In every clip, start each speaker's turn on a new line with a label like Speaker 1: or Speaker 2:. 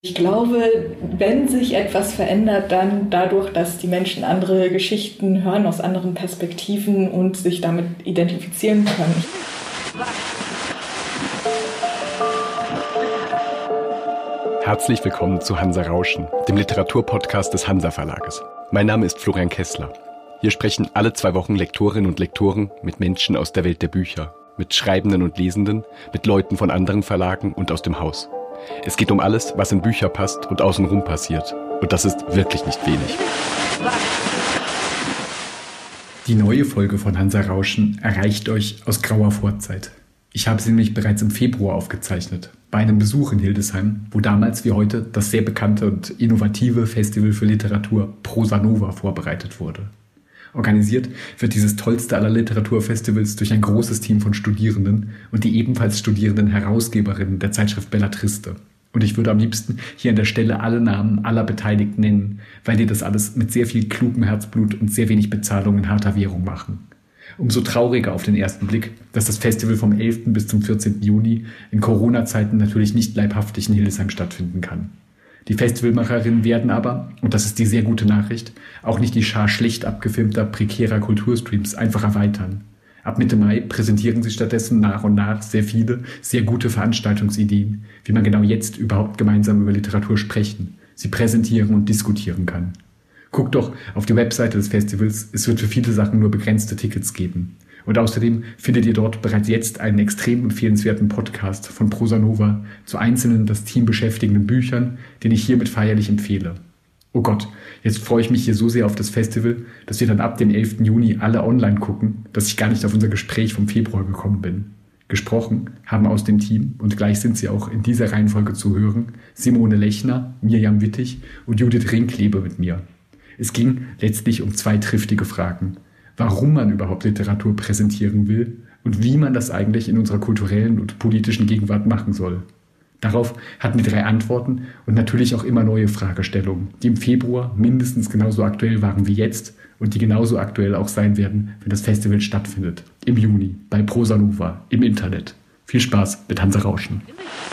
Speaker 1: Ich glaube, wenn sich etwas verändert, dann dadurch, dass die Menschen andere Geschichten hören aus anderen Perspektiven und sich damit identifizieren können.
Speaker 2: Herzlich willkommen zu Hansa Rauschen, dem Literaturpodcast des Hansa Verlages. Mein Name ist Florian Kessler. Hier sprechen alle 2 Wochen Lektorinnen und Lektoren mit Menschen aus der Welt der Bücher, mit Schreibenden und Lesenden, mit Leuten von anderen Verlagen und aus dem Haus. Es geht um alles, was in Bücher passt und außenrum passiert. Und das ist wirklich nicht wenig.
Speaker 3: Die neue Folge von Hansa Rauschen erreicht euch aus grauer Vorzeit. Ich habe sie nämlich bereits im Februar aufgezeichnet, bei einem Besuch in Hildesheim, wo damals wie heute das sehr bekannte und innovative Festival für Literatur Prosa Nova vorbereitet wurde. Organisiert wird dieses tollste aller Literaturfestivals durch ein großes Team von Studierenden und die ebenfalls studierenden Herausgeberinnen der Zeitschrift Bellatriste. Und ich würde am liebsten hier an der Stelle alle Namen aller Beteiligten nennen, weil die das alles mit sehr viel klugem Herzblut und sehr wenig Bezahlung in harter Währung machen. Umso trauriger auf den ersten Blick, dass das Festival vom 11. bis zum 14. Juni in Corona-Zeiten natürlich nicht leibhaftig in Hildesheim stattfinden kann. Die Festivalmacherinnen werden aber, und das ist die sehr gute Nachricht, auch nicht die Schar schlecht abgefilmter, prekärer Kulturstreams einfach erweitern. Ab Mitte Mai präsentieren sie stattdessen nach und nach sehr viele, sehr gute Veranstaltungsideen, wie man genau jetzt überhaupt gemeinsam über Literatur sprechen, sie präsentieren und diskutieren kann. Guckt doch auf die Webseite des Festivals, es wird für viele Sachen nur begrenzte Tickets geben. Und außerdem findet ihr dort bereits jetzt einen extrem empfehlenswerten Podcast von Prosa Nova zu einzelnen das Team beschäftigenden Büchern, den ich hiermit feierlich empfehle. Oh Gott, jetzt freue ich mich hier so sehr auf das Festival, dass wir dann ab dem 11. Juni alle online gucken, dass ich gar nicht auf unser Gespräch vom Februar gekommen bin. Gesprochen haben aus dem Team, und gleich sind sie auch in dieser Reihenfolge zu hören, Simone Lechner, Mirjam Wittig und Judith Rinklebe mit mir. Es ging letztlich um 2 triftige Fragen. Warum man überhaupt Literatur präsentieren will und wie man das eigentlich in unserer kulturellen und politischen Gegenwart machen soll. Darauf hatten die 3 Antworten und natürlich auch immer neue Fragestellungen, die im Februar mindestens genauso aktuell waren wie jetzt und die genauso aktuell auch sein werden, wenn das Festival stattfindet. Im Juni bei Prosa Nova im Internet. Viel Spaß mit Hansa Rauschen.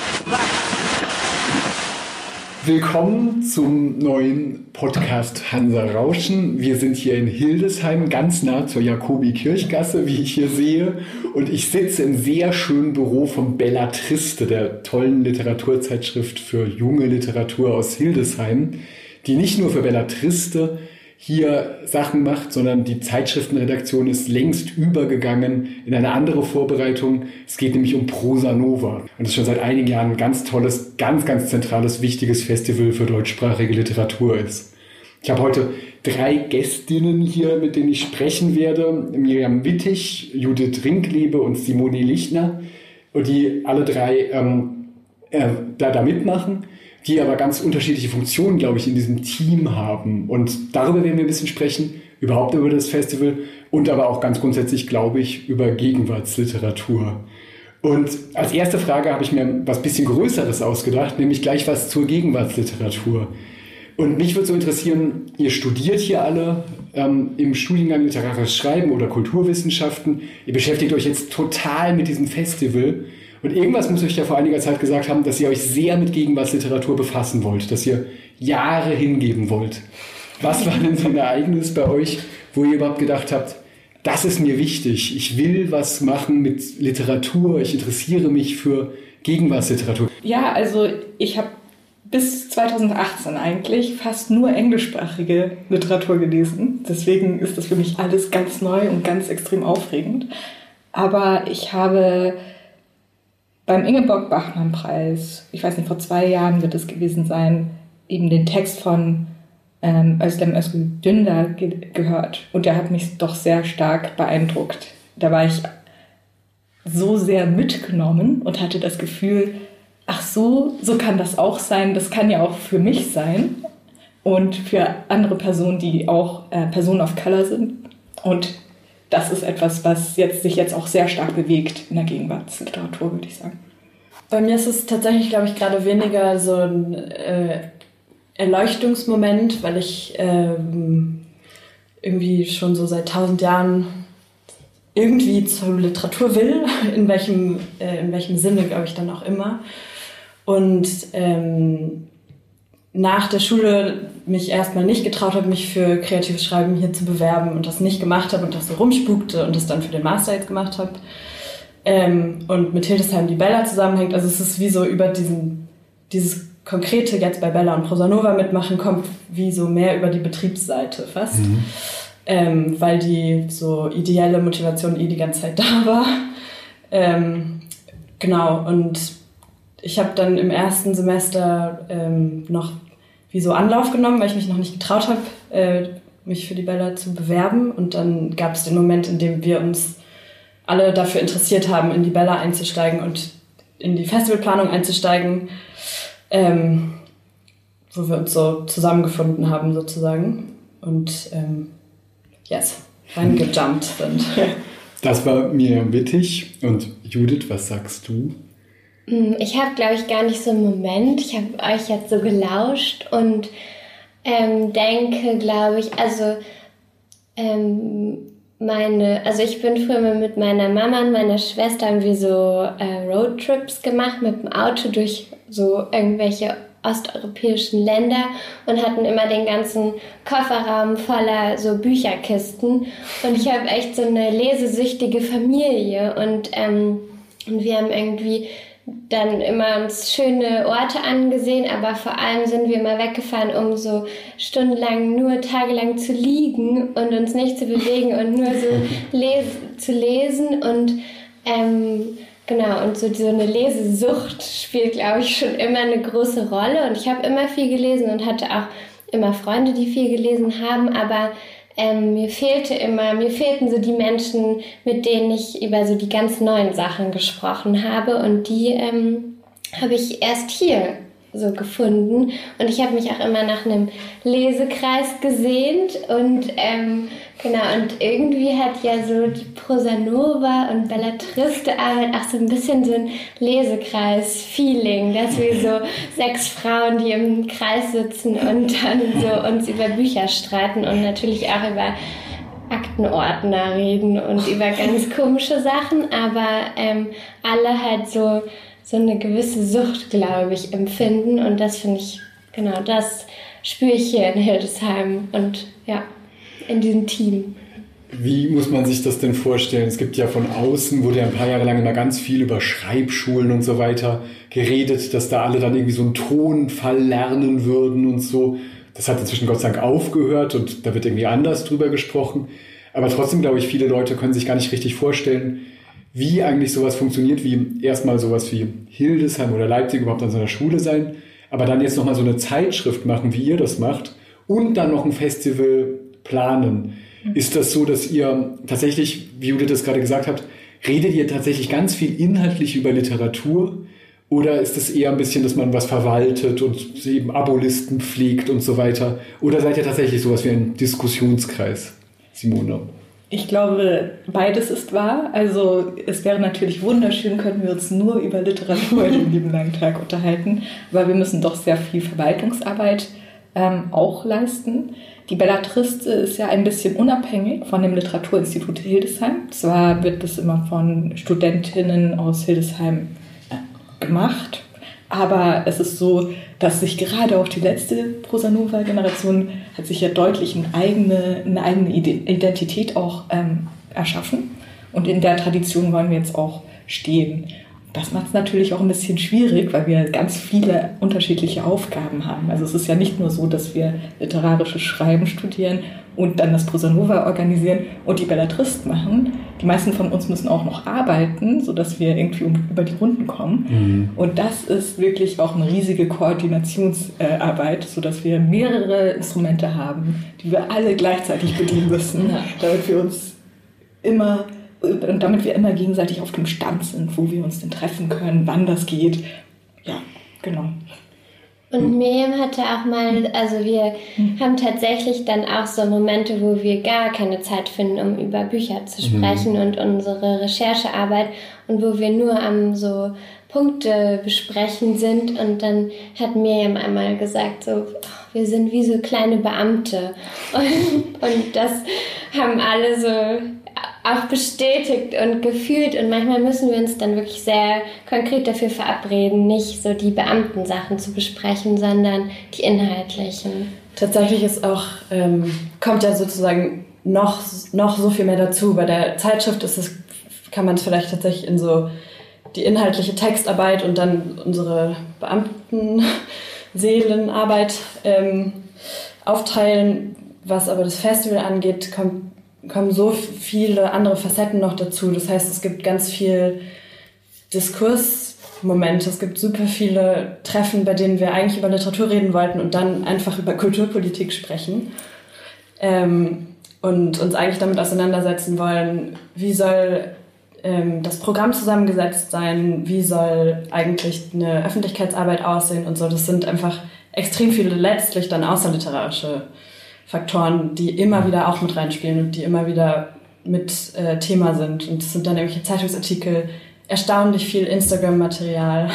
Speaker 3: Willkommen zum neuen Podcast Hansa Rauschen. Wir sind hier in Hildesheim, ganz nah zur Jakobi-Kirchgasse, wie ich hier sehe. Und ich sitze im sehr schönen Büro von Bellatriste, der tollen Literaturzeitschrift für junge Literatur aus Hildesheim, die nicht nur für Bellatriste hier Sachen macht, sondern die Zeitschriftenredaktion ist längst übergegangen in eine andere Vorbereitung. Es geht nämlich um Prosa Nova. Und das ist schon seit einigen Jahren ein ganz tolles, ganz zentrales, wichtiges Festival für deutschsprachige Literatur ist. Ich habe heute 3 Gästinnen hier, mit denen ich sprechen werde. Mirjam Wittig, Judith Rinklebe und Simone Lechner. Und die alle 3 da mitmachen, die aber ganz unterschiedliche Funktionen, glaube ich, in diesem Team haben. Und darüber werden wir ein bisschen sprechen, überhaupt über das Festival und aber auch ganz grundsätzlich, glaube ich, über Gegenwartsliteratur. Und als erste Frage habe ich mir was bisschen Größeres ausgedacht, nämlich gleich was zur Gegenwartsliteratur. Und mich würde so interessieren, ihr studiert hier alle im Studiengang Literarisches Schreiben oder Kulturwissenschaften. Ihr beschäftigt euch jetzt total mit diesem Festival. Und irgendwas muss euch ja vor einiger Zeit gesagt haben, dass ihr euch sehr mit Gegenwartsliteratur befassen wollt, dass ihr Jahre hingeben wollt. Was war denn so ein Ereignis bei euch, wo ihr überhaupt gedacht habt, das ist mir wichtig, ich will was machen mit Literatur, ich interessiere mich für Gegenwartsliteratur?
Speaker 1: Ja, also ich habe bis 2018 eigentlich fast nur englischsprachige Literatur gelesen. Deswegen ist das für mich alles ganz neu und ganz extrem aufregend. Aber ich habe beim Ingeborg-Bachmann-Preis, ich weiß nicht, vor 2 Jahren wird es gewesen sein, eben den Text von Özlem Özgür Dündar gehört. Und der hat mich doch sehr stark beeindruckt. Da war ich so sehr mitgenommen und hatte das Gefühl, ach so kann das auch sein. Das kann ja auch für mich sein und für andere Personen, die auch Personen of Color sind. Und das ist etwas, was sich jetzt auch sehr stark bewegt in der Gegenwartsliteratur, würde ich sagen.
Speaker 4: Bei mir ist es tatsächlich, glaube ich, gerade weniger so ein Erleuchtungsmoment, weil ich irgendwie schon so seit 1000 Jahren irgendwie zur Literatur will, in welchem Sinne, glaube ich, dann auch immer. Und nach der Schule mich erstmal nicht getraut habe, mich für kreatives Schreiben hier zu bewerben und das nicht gemacht habe und das so rumspukte und das dann für den Master jetzt gemacht habe. Und mit Hildesheim die Bella zusammenhängt. Also es ist wie so über dieses Konkrete jetzt bei Bella und Prosanova mitmachen, kommt wie so mehr über die Betriebsseite fast. Weil die so ideelle Motivation die ganze Zeit da war. Genau, und ich habe dann im ersten Semester noch wie so Anlauf genommen, weil ich mich noch nicht getraut habe, mich für die Bella zu bewerben. Und dann gab es den Moment, in dem wir uns alle dafür interessiert haben, in die Bella einzusteigen und in die Festivalplanung einzusteigen, wo wir uns so zusammengefunden haben sozusagen und reingejumpt sind.
Speaker 3: Das war Miriam Wittig. Und Judith, was sagst du?
Speaker 5: Ich habe, glaube ich, gar nicht so einen Moment. Ich habe euch jetzt so gelauscht und denke, glaube ich, ich bin früher mal mit meiner Mama und meiner Schwester haben wir so Roadtrips gemacht mit dem Auto durch so irgendwelche osteuropäischen Länder und hatten immer den ganzen Kofferraum voller so Bücherkisten. Und ich habe echt so eine lesesüchtige Familie und wir haben irgendwie dann immer uns schöne Orte angesehen, aber vor allem sind wir immer weggefahren, um so stundenlang nur tagelang zu liegen und uns nicht zu bewegen und nur so zu lesen und genau, und so eine Lesesucht spielt, glaube ich, schon immer eine große Rolle und ich habe immer viel gelesen und hatte auch immer Freunde, die viel gelesen haben, aber mir fehlten so die Menschen, mit denen ich über so die ganz neuen Sachen gesprochen habe und die habe ich erst hier so gefunden und ich habe mich auch immer nach einem Lesekreis gesehnt und genau, und irgendwie hat ja so die Prosanova und Bellatriste Arbeit auch so ein bisschen so ein Lesekreis-Feeling, dass wir so 6 Frauen, die im Kreis sitzen und dann so uns über Bücher streiten und natürlich auch über Aktenordner reden und über ganz komische Sachen, aber alle halt so eine gewisse Sucht, glaube ich, empfinden und das finde ich, genau, das spüre ich hier in Hildesheim und ja, in diesem Team.
Speaker 3: Wie muss man sich das denn vorstellen? Es gibt ja von außen, wurde ja ein paar Jahre lang immer ganz viel über Schreibschulen und so weiter geredet, dass da alle dann irgendwie so einen Tonfall lernen würden und so. Das hat inzwischen Gott sei Dank aufgehört und da wird irgendwie anders drüber gesprochen. Aber trotzdem, glaube ich, viele Leute können sich gar nicht richtig vorstellen, wie eigentlich sowas funktioniert, wie erstmal sowas wie Hildesheim oder Leipzig überhaupt an so einer Schule sein, aber dann jetzt nochmal so eine Zeitschrift machen, wie ihr das macht und dann noch ein Festival planen. Ist das so, dass ihr tatsächlich, wie Judith das gerade gesagt habt, redet ihr tatsächlich ganz viel inhaltlich über Literatur oder ist es eher ein bisschen, dass man was verwaltet und eben Abolisten pflegt und so weiter? Oder seid ihr tatsächlich sowas wie ein Diskussionskreis, Simone?
Speaker 1: Ich glaube, beides ist wahr. Also es wäre natürlich wunderschön, könnten wir uns nur über Literatur den lieben langen Tag unterhalten. Aber wir müssen doch sehr viel Verwaltungsarbeit auch leisten. Die Bellatriste ist ja ein bisschen unabhängig von dem Literaturinstitut Hildesheim. Zwar wird das immer von Studentinnen aus Hildesheim gemacht, aber es ist so, dass sich gerade auch die letzte Prosanova-Generation hat sich ja deutlich eine eigene Identität auch erschaffen. Und in der Tradition wollen wir jetzt auch stehen. Das macht es natürlich auch ein bisschen schwierig, weil wir ganz viele unterschiedliche Aufgaben haben. Also es ist ja nicht nur so, dass wir literarisches Schreiben studieren und dann das Prosanova organisieren und die Bellatrist machen. Die meisten von uns müssen auch noch arbeiten, sodass wir irgendwie über die Runden kommen. Und das ist wirklich auch eine riesige Koordinationsarbeit, sodass wir mehrere Instrumente haben, die wir alle gleichzeitig bedienen müssen, damit wir immer gegenseitig auf dem Stand sind, wo wir uns denn treffen können, wann das geht. Ja, genau.
Speaker 5: Und Miriam hatte auch mal, also wir haben tatsächlich dann auch so Momente, wo wir gar keine Zeit finden, um über Bücher zu sprechen und unsere Recherchearbeit und wo wir nur am so Punkte besprechen sind und dann hat Miriam einmal gesagt, so, wir sind wie so kleine Beamte und das haben alle so auch bestätigt und gefühlt. Und manchmal müssen wir uns dann wirklich sehr konkret dafür verabreden, nicht so die Beamtensachen zu besprechen, sondern die inhaltlichen.
Speaker 4: Tatsächlich ist auch, kommt ja sozusagen noch so viel mehr dazu. Bei der Zeitschrift kann man es vielleicht tatsächlich in so die inhaltliche Textarbeit und dann unsere Beamtenseelenarbeit aufteilen. Was aber das Festival angeht, kommen so viele andere Facetten noch dazu. Das heißt, es gibt ganz viel Diskursmomente, es gibt super viele Treffen, bei denen wir eigentlich über Literatur reden wollten und dann einfach über Kulturpolitik sprechen. Und uns eigentlich damit auseinandersetzen wollen, wie soll das Programm zusammengesetzt sein, wie soll eigentlich eine Öffentlichkeitsarbeit aussehen und so. Das sind einfach extrem viele letztlich dann außerliterarische Faktoren, die immer wieder auch mit reinspielen und die immer wieder mit Thema sind. Und es sind dann irgendwelche Zeitungsartikel, erstaunlich viel Instagram-Material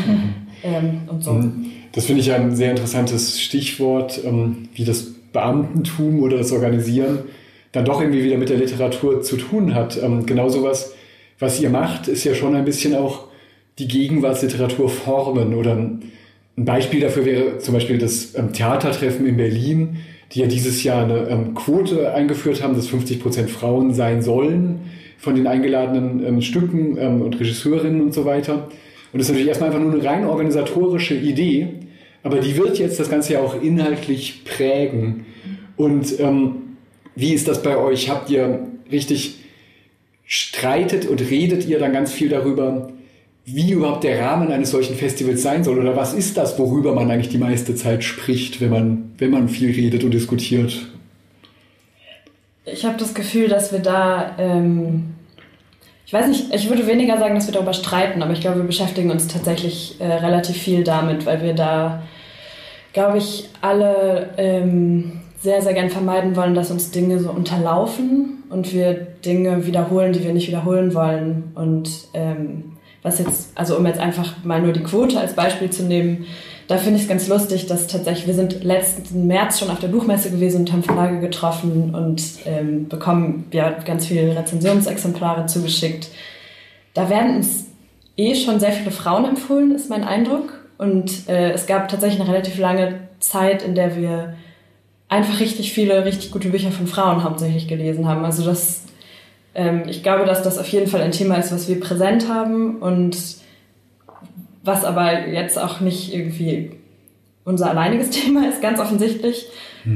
Speaker 4: und so.
Speaker 3: Das finde ich ein sehr interessantes Stichwort, wie das Beamtentum oder das Organisieren dann doch irgendwie wieder mit der Literatur zu tun hat. Genau sowas, was ihr macht, ist ja schon ein bisschen auch die Gegenwartsliteratur formen. Oder ein Beispiel dafür wäre zum Beispiel das Theatertreffen in Berlin, die ja dieses Jahr eine Quote eingeführt haben, dass 50% Frauen sein sollen von den eingeladenen Stücken und Regisseurinnen und so weiter. Und das ist natürlich erstmal einfach nur eine rein organisatorische Idee, aber die wird jetzt das Ganze ja auch inhaltlich prägen. Und wie ist das bei euch? Habt ihr streitet und redet ihr dann ganz viel darüber, wie überhaupt der Rahmen eines solchen Festivals sein soll? Oder was ist das, worüber man eigentlich die meiste Zeit spricht, wenn man viel redet und diskutiert?
Speaker 4: Ich habe das Gefühl, dass wir da, ich weiß nicht, ich würde weniger sagen, dass wir darüber streiten, aber ich glaube, wir beschäftigen uns tatsächlich relativ viel damit, weil wir da, glaube ich, alle sehr, sehr gern vermeiden wollen, dass uns Dinge so unterlaufen und wir Dinge wiederholen, die wir nicht wiederholen wollen. Und was jetzt, also um jetzt einfach mal nur die Quote als Beispiel zu nehmen, da finde ich es ganz lustig, dass tatsächlich, wir sind letzten März schon auf der Buchmesse gewesen und haben Verlage getroffen und bekommen ja ganz viele Rezensionsexemplare zugeschickt. Da werden uns schon sehr viele Frauen empfohlen, ist mein Eindruck. Und es gab tatsächlich eine relativ lange Zeit, in der wir einfach richtig viele, richtig gute Bücher von Frauen hauptsächlich gelesen haben. Also ich glaube, dass das auf jeden Fall ein Thema ist, was wir präsent haben und was aber jetzt auch nicht irgendwie unser alleiniges Thema ist, ganz offensichtlich.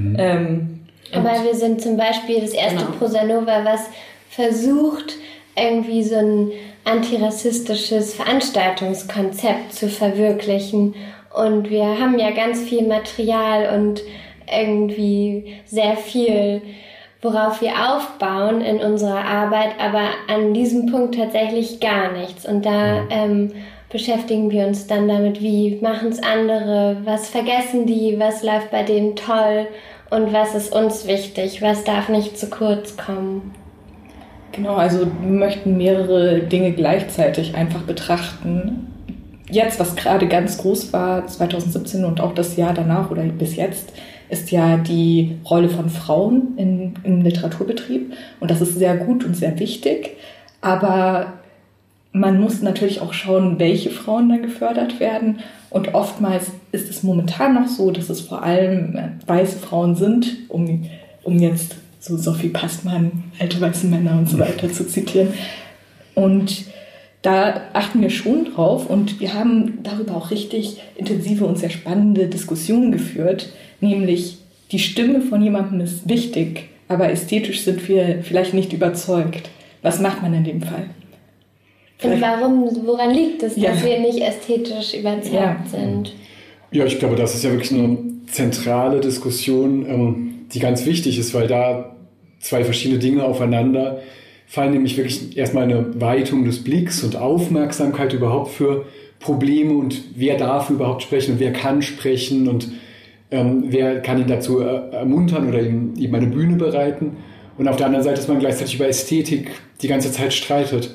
Speaker 5: Aber wir sind zum Beispiel das erste Prosanova, was versucht, irgendwie so ein antirassistisches Veranstaltungskonzept zu verwirklichen. Und wir haben ja ganz viel Material und irgendwie sehr viel, worauf wir aufbauen in unserer Arbeit, aber an diesem Punkt tatsächlich gar nichts. Und da beschäftigen wir uns dann damit, wie machen es andere, was vergessen die, was läuft bei denen toll und was ist uns wichtig, was darf nicht zu kurz kommen.
Speaker 1: Genau, also wir möchten mehrere Dinge gleichzeitig einfach betrachten. Jetzt, was gerade ganz groß war, 2017 und auch das Jahr danach oder bis jetzt, ist ja die Rolle von Frauen im Literaturbetrieb. Und das ist sehr gut und sehr wichtig. Aber man muss natürlich auch schauen, welche Frauen dann gefördert werden. Und oftmals ist es momentan noch so, dass es vor allem weiße Frauen sind, um jetzt so Sophie Passmann, alte weiße Männer und so weiter zu zitieren. Und da achten wir schon drauf und wir haben darüber auch richtig intensive und sehr spannende Diskussionen geführt, nämlich die Stimme von jemandem ist wichtig, aber ästhetisch sind wir vielleicht nicht überzeugt. Was macht man in dem Fall?
Speaker 5: Und woran liegt es, dass wir nicht ästhetisch überzeugt sind?
Speaker 3: Ja, ich glaube, das ist ja wirklich eine zentrale Diskussion, die ganz wichtig ist, weil da zwei verschiedene Dinge aufeinander fallen, nämlich wirklich erstmal eine Weitung des Blicks und Aufmerksamkeit überhaupt für Probleme und wer darf überhaupt sprechen und wer kann sprechen und wer kann ihn dazu ermuntern oder ihm eine Bühne bereiten. Und auf der anderen Seite, dass man gleichzeitig über Ästhetik die ganze Zeit streitet.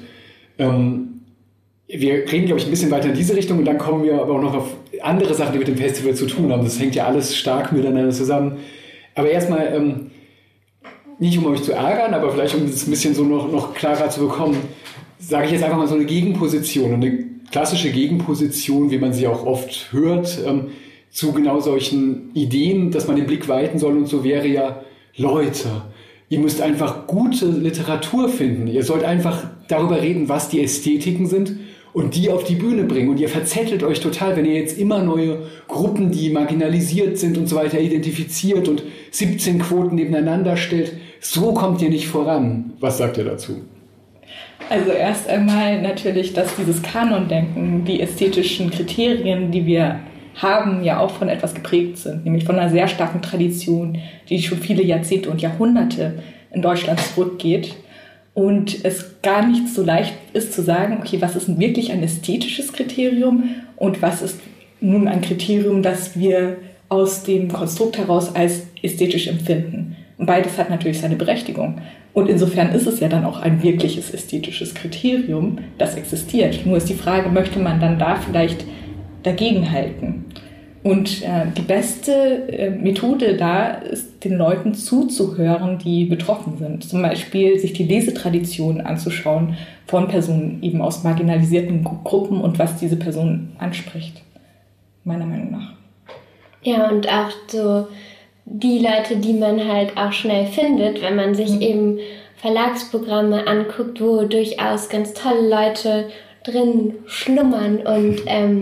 Speaker 3: Wir reden, glaube ich, ein bisschen weiter in diese Richtung und dann kommen wir aber auch noch auf andere Sachen, die mit dem Festival zu tun haben. Das hängt ja alles stark miteinander zusammen. Aber erstmal, nicht um euch zu ärgern, aber vielleicht um es ein bisschen so noch klarer zu bekommen, sage ich jetzt einfach mal so eine Gegenposition, eine klassische Gegenposition, wie man sie auch oft hört, zu genau solchen Ideen, dass man den Blick weiten soll und so wäre ja, Leute, ihr müsst einfach gute Literatur finden. Ihr sollt einfach darüber reden, was die Ästhetiken sind und die auf die Bühne bringen. Und ihr verzettelt euch total, wenn ihr jetzt immer neue Gruppen, die marginalisiert sind und so weiter, identifiziert und 17 Quoten nebeneinander stellt. So kommt ihr nicht voran. Was sagt ihr dazu?
Speaker 1: Also erst einmal natürlich, dass dieses Kanondenken, die ästhetischen Kriterien, die wir haben, ja auch von etwas geprägt sind, nämlich von einer sehr starken Tradition, die schon viele Jahrzehnte und Jahrhunderte in Deutschland zurückgeht. Und es gar nicht so leicht ist zu sagen, okay, was ist denn wirklich ein ästhetisches Kriterium und was ist nun ein Kriterium, das wir aus dem Konstrukt heraus als ästhetisch empfinden. Und beides hat natürlich seine Berechtigung. Und insofern ist es ja dann auch ein wirkliches ästhetisches Kriterium, das existiert. Nur ist die Frage, möchte man dann da vielleicht dagegenhalten? Und die beste Methode da ist, den Leuten zuzuhören, die betroffen sind. Zum Beispiel sich die Lesetradition anzuschauen von Personen eben aus marginalisierten Gruppen und was diese Person anspricht, meiner Meinung nach.
Speaker 5: Ja, und auch so die Leute, die man halt auch schnell findet, wenn man sich eben Verlagsprogramme anguckt, wo durchaus ganz tolle Leute drin schlummern und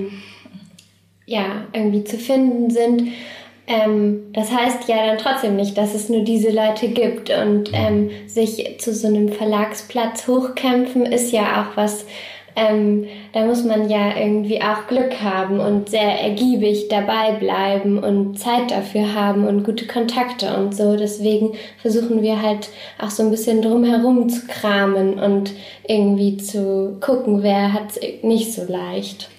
Speaker 5: irgendwie zu finden sind. Das heißt ja dann trotzdem nicht, dass es nur diese Leute gibt. Und sich zu so einem Verlagsplatz hochkämpfen ist ja auch was, da muss man ja irgendwie auch Glück haben und sehr ergiebig dabei bleiben und Zeit dafür haben und gute Kontakte und so. Deswegen versuchen wir halt auch so ein bisschen drumherum zu kramen und irgendwie zu gucken, wer hat es nicht so leicht.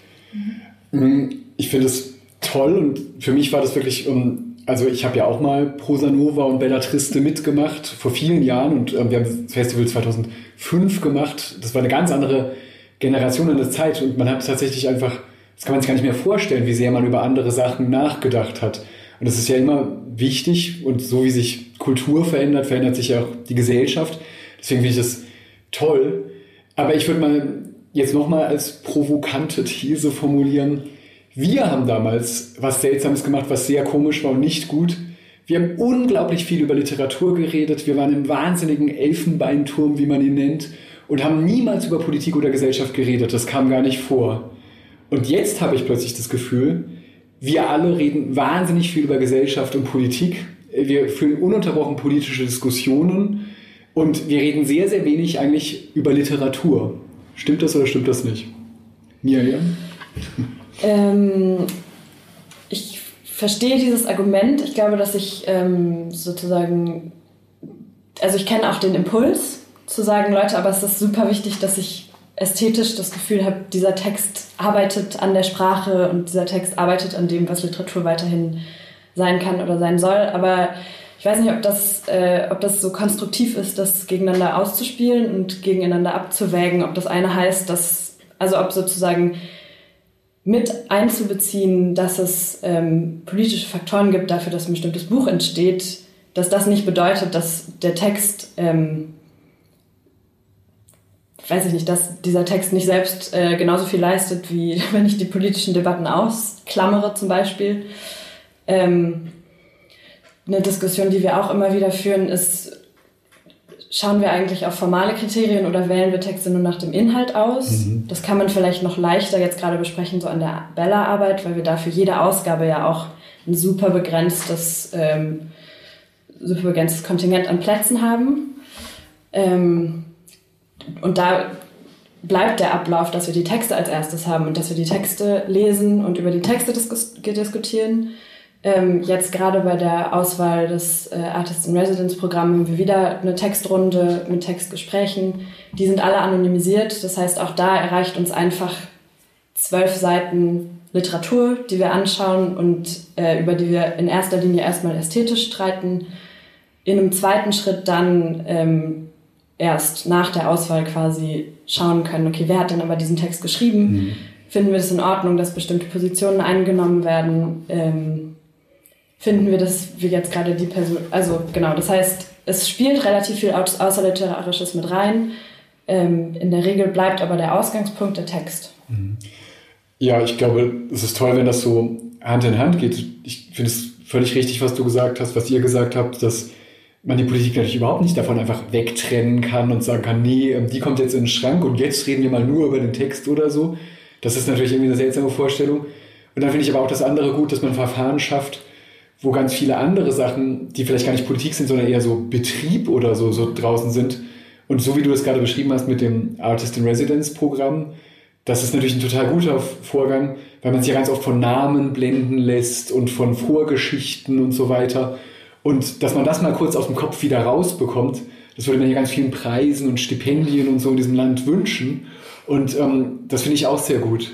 Speaker 3: Ich finde es toll und für mich war das wirklich, also ich habe ja auch mal Prosa Nova und Bella Triste mitgemacht vor vielen Jahren und wir haben das Festival 2005 gemacht. Das war eine ganz andere Generation in der Zeit und man hat tatsächlich einfach, das kann man sich gar nicht mehr vorstellen, wie sehr man über andere Sachen nachgedacht hat. Und das ist ja immer wichtig und so wie sich Kultur verändert, verändert sich ja auch die Gesellschaft. Deswegen finde ich das toll. Aber ich würde mal jetzt nochmal als provokante These formulieren, wir haben damals was Seltsames gemacht, was sehr komisch war und nicht gut. Wir haben unglaublich viel über Literatur geredet. Wir waren im wahnsinnigen Elfenbeinturm, wie man ihn nennt, und haben niemals über Politik oder Gesellschaft geredet. Das kam gar nicht vor. Und jetzt habe ich plötzlich das Gefühl, wir alle reden wahnsinnig viel über Gesellschaft und Politik. Wir führen ununterbrochen politische Diskussionen und wir reden sehr, sehr wenig eigentlich über Literatur. Stimmt das oder stimmt das nicht? Miriam?
Speaker 4: Ich verstehe dieses Argument. Ich glaube, dass ich sozusagen, also ich kenne auch den Impuls zu sagen, Leute, aber es ist super wichtig, dass ich ästhetisch das Gefühl habe, dieser Text arbeitet an der Sprache und dieser Text arbeitet an dem, was Literatur weiterhin sein kann oder sein soll. Aber ich weiß nicht, ob das so konstruktiv ist, das gegeneinander auszuspielen und gegeneinander abzuwägen, ob das eine heißt, also ob sozusagen mit einzubeziehen, dass es politische Faktoren gibt dafür, dass ein bestimmtes Buch entsteht, dass das nicht bedeutet, dass der Text, weiß ich nicht, dass dieser Text nicht selbst genauso viel leistet, wie wenn ich die politischen Debatten ausklammere zum Beispiel. Eine Diskussion, die wir auch immer wieder führen, ist, schauen wir eigentlich auf formale Kriterien oder wählen wir Texte nur nach dem Inhalt aus? Das kann man vielleicht noch leichter jetzt gerade besprechen, so an der Bella-Arbeit, weil wir da für jede Ausgabe ja auch ein super begrenztes Kontingent an Plätzen haben. Und da bleibt der Ablauf, dass wir die Texte als erstes haben und dass wir die Texte lesen und über die Texte diskutieren. Jetzt gerade bei der Auswahl des Artist-in-Residence-Programms haben wir wieder eine Textrunde mit Textgesprächen. Die sind alle anonymisiert. Das heißt, auch da erreicht uns einfach 12 Seiten Literatur, die wir anschauen und über die wir in erster Linie erstmal ästhetisch streiten. In einem zweiten Schritt dann erst nach der Auswahl quasi schauen können, okay, wer hat denn aber diesen Text geschrieben? Finden wir das in Ordnung, dass bestimmte Positionen eingenommen werden? Finden wir das, wie jetzt gerade die Person, also genau, das heißt, es spielt relativ viel Außerliterarisches mit rein. In der Regel bleibt aber der Ausgangspunkt der Text.
Speaker 3: Ja, ich glaube, es ist toll, wenn das so Hand in Hand geht. Ich finde es völlig richtig, was du gesagt hast, was ihr gesagt habt, dass man die Politik natürlich überhaupt nicht davon einfach wegtrennen kann und sagen kann, nee, die kommt jetzt in den Schrank und jetzt reden wir mal nur über den Text oder so. Das ist natürlich irgendwie eine seltsame Vorstellung. Und dann finde ich aber auch das andere gut, dass man Verfahren schafft, wo ganz viele andere Sachen, die vielleicht gar nicht Politik sind, sondern eher so Betrieb oder so draußen sind. Und so wie du das gerade beschrieben hast mit dem Artist-in-Residence-Programm, das ist natürlich ein total guter Vorgang, weil man sich ja ganz oft von Namen blenden lässt und von Vorgeschichten und so weiter. Und dass man das mal kurz aus dem Kopf wieder rausbekommt, das würde man ja ganz vielen Preisen und Stipendien und so in diesem Land wünschen. Und das finde ich auch sehr gut.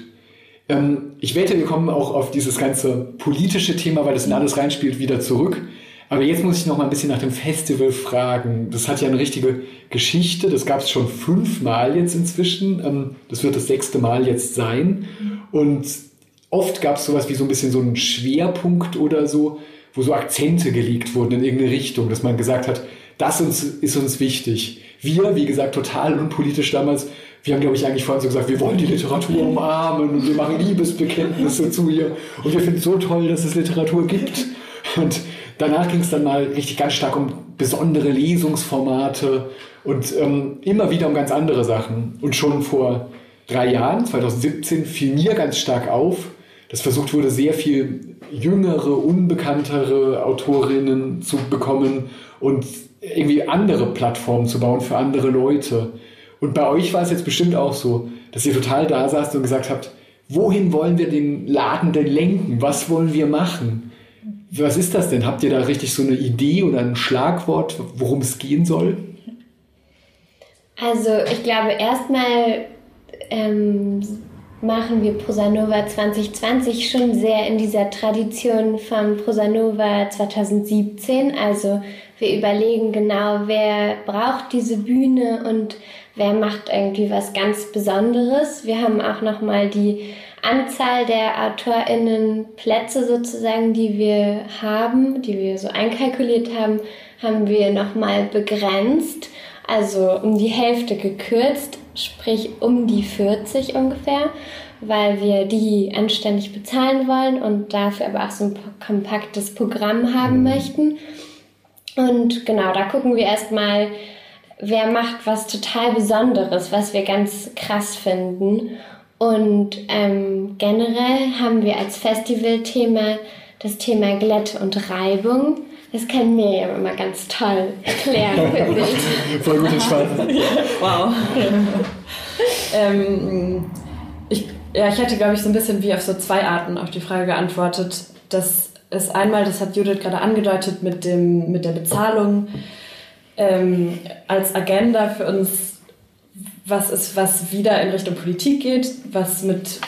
Speaker 3: Ich wette, wir kommen auch auf dieses ganze politische Thema, weil das in alles reinspielt, wieder zurück. Aber jetzt muss ich noch mal ein bisschen nach dem Festival fragen. Das hat ja eine richtige Geschichte. Das gab es schon 5 Mal jetzt inzwischen. Das wird das 6. Mal jetzt sein. Und oft gab es sowas wie so ein bisschen so einen Schwerpunkt oder so, wo so Akzente gelegt wurden in irgendeine Richtung, dass man gesagt hat, das ist uns wichtig. Wir, wie gesagt, total unpolitisch damals, wir haben, glaube ich, eigentlich vorhin so gesagt, wir wollen die Literatur umarmen und wir machen Liebesbekenntnisse zu ihr und wir finden es so toll, dass es Literatur gibt. Und danach ging es dann mal richtig ganz stark um besondere Lesungsformate und immer wieder um ganz andere Sachen. Und schon vor 3 Jahren, 2017, fiel mir ganz stark auf, dass versucht wurde, sehr viel jüngere, unbekanntere Autorinnen zu bekommen und irgendwie andere Plattformen zu bauen für andere Leute. Und bei euch war es jetzt bestimmt auch so, dass ihr total da saßt und gesagt habt, wohin wollen wir den Laden denn lenken? Was wollen wir machen? Was ist das denn? Habt ihr da richtig so eine Idee oder ein Schlagwort, worum es gehen soll?
Speaker 5: Also ich glaube, erstmal machen wir Prosanova 2020 schon sehr in dieser Tradition von Prosanova 2017. Also wir überlegen genau, wer braucht diese Bühne und wer macht irgendwie was ganz Besonderes. Wir haben auch nochmal die Anzahl der AutorInnen-Plätze sozusagen, die wir haben, die wir so einkalkuliert haben, haben wir nochmal begrenzt. Also um die Hälfte gekürzt, sprich um die 40 ungefähr, weil wir die anständig bezahlen wollen und dafür aber auch so ein kompaktes Programm haben möchten. Und genau, da gucken wir erstmal, wer macht was total Besonderes, was wir ganz krass finden. Und generell haben wir als Festivalthema das Thema Glätte und Reibung. Das kann Miriam immer ganz toll erklären, finde ich.
Speaker 3: Voll gut entspannt.
Speaker 4: Wow. Ich hätte, glaube ich, so ein bisschen wie auf so 2 Arten auf die Frage geantwortet. Das ist einmal, das hat Judith gerade angedeutet, mit der Bezahlung als Agenda für uns, was wieder in Richtung Politik geht, was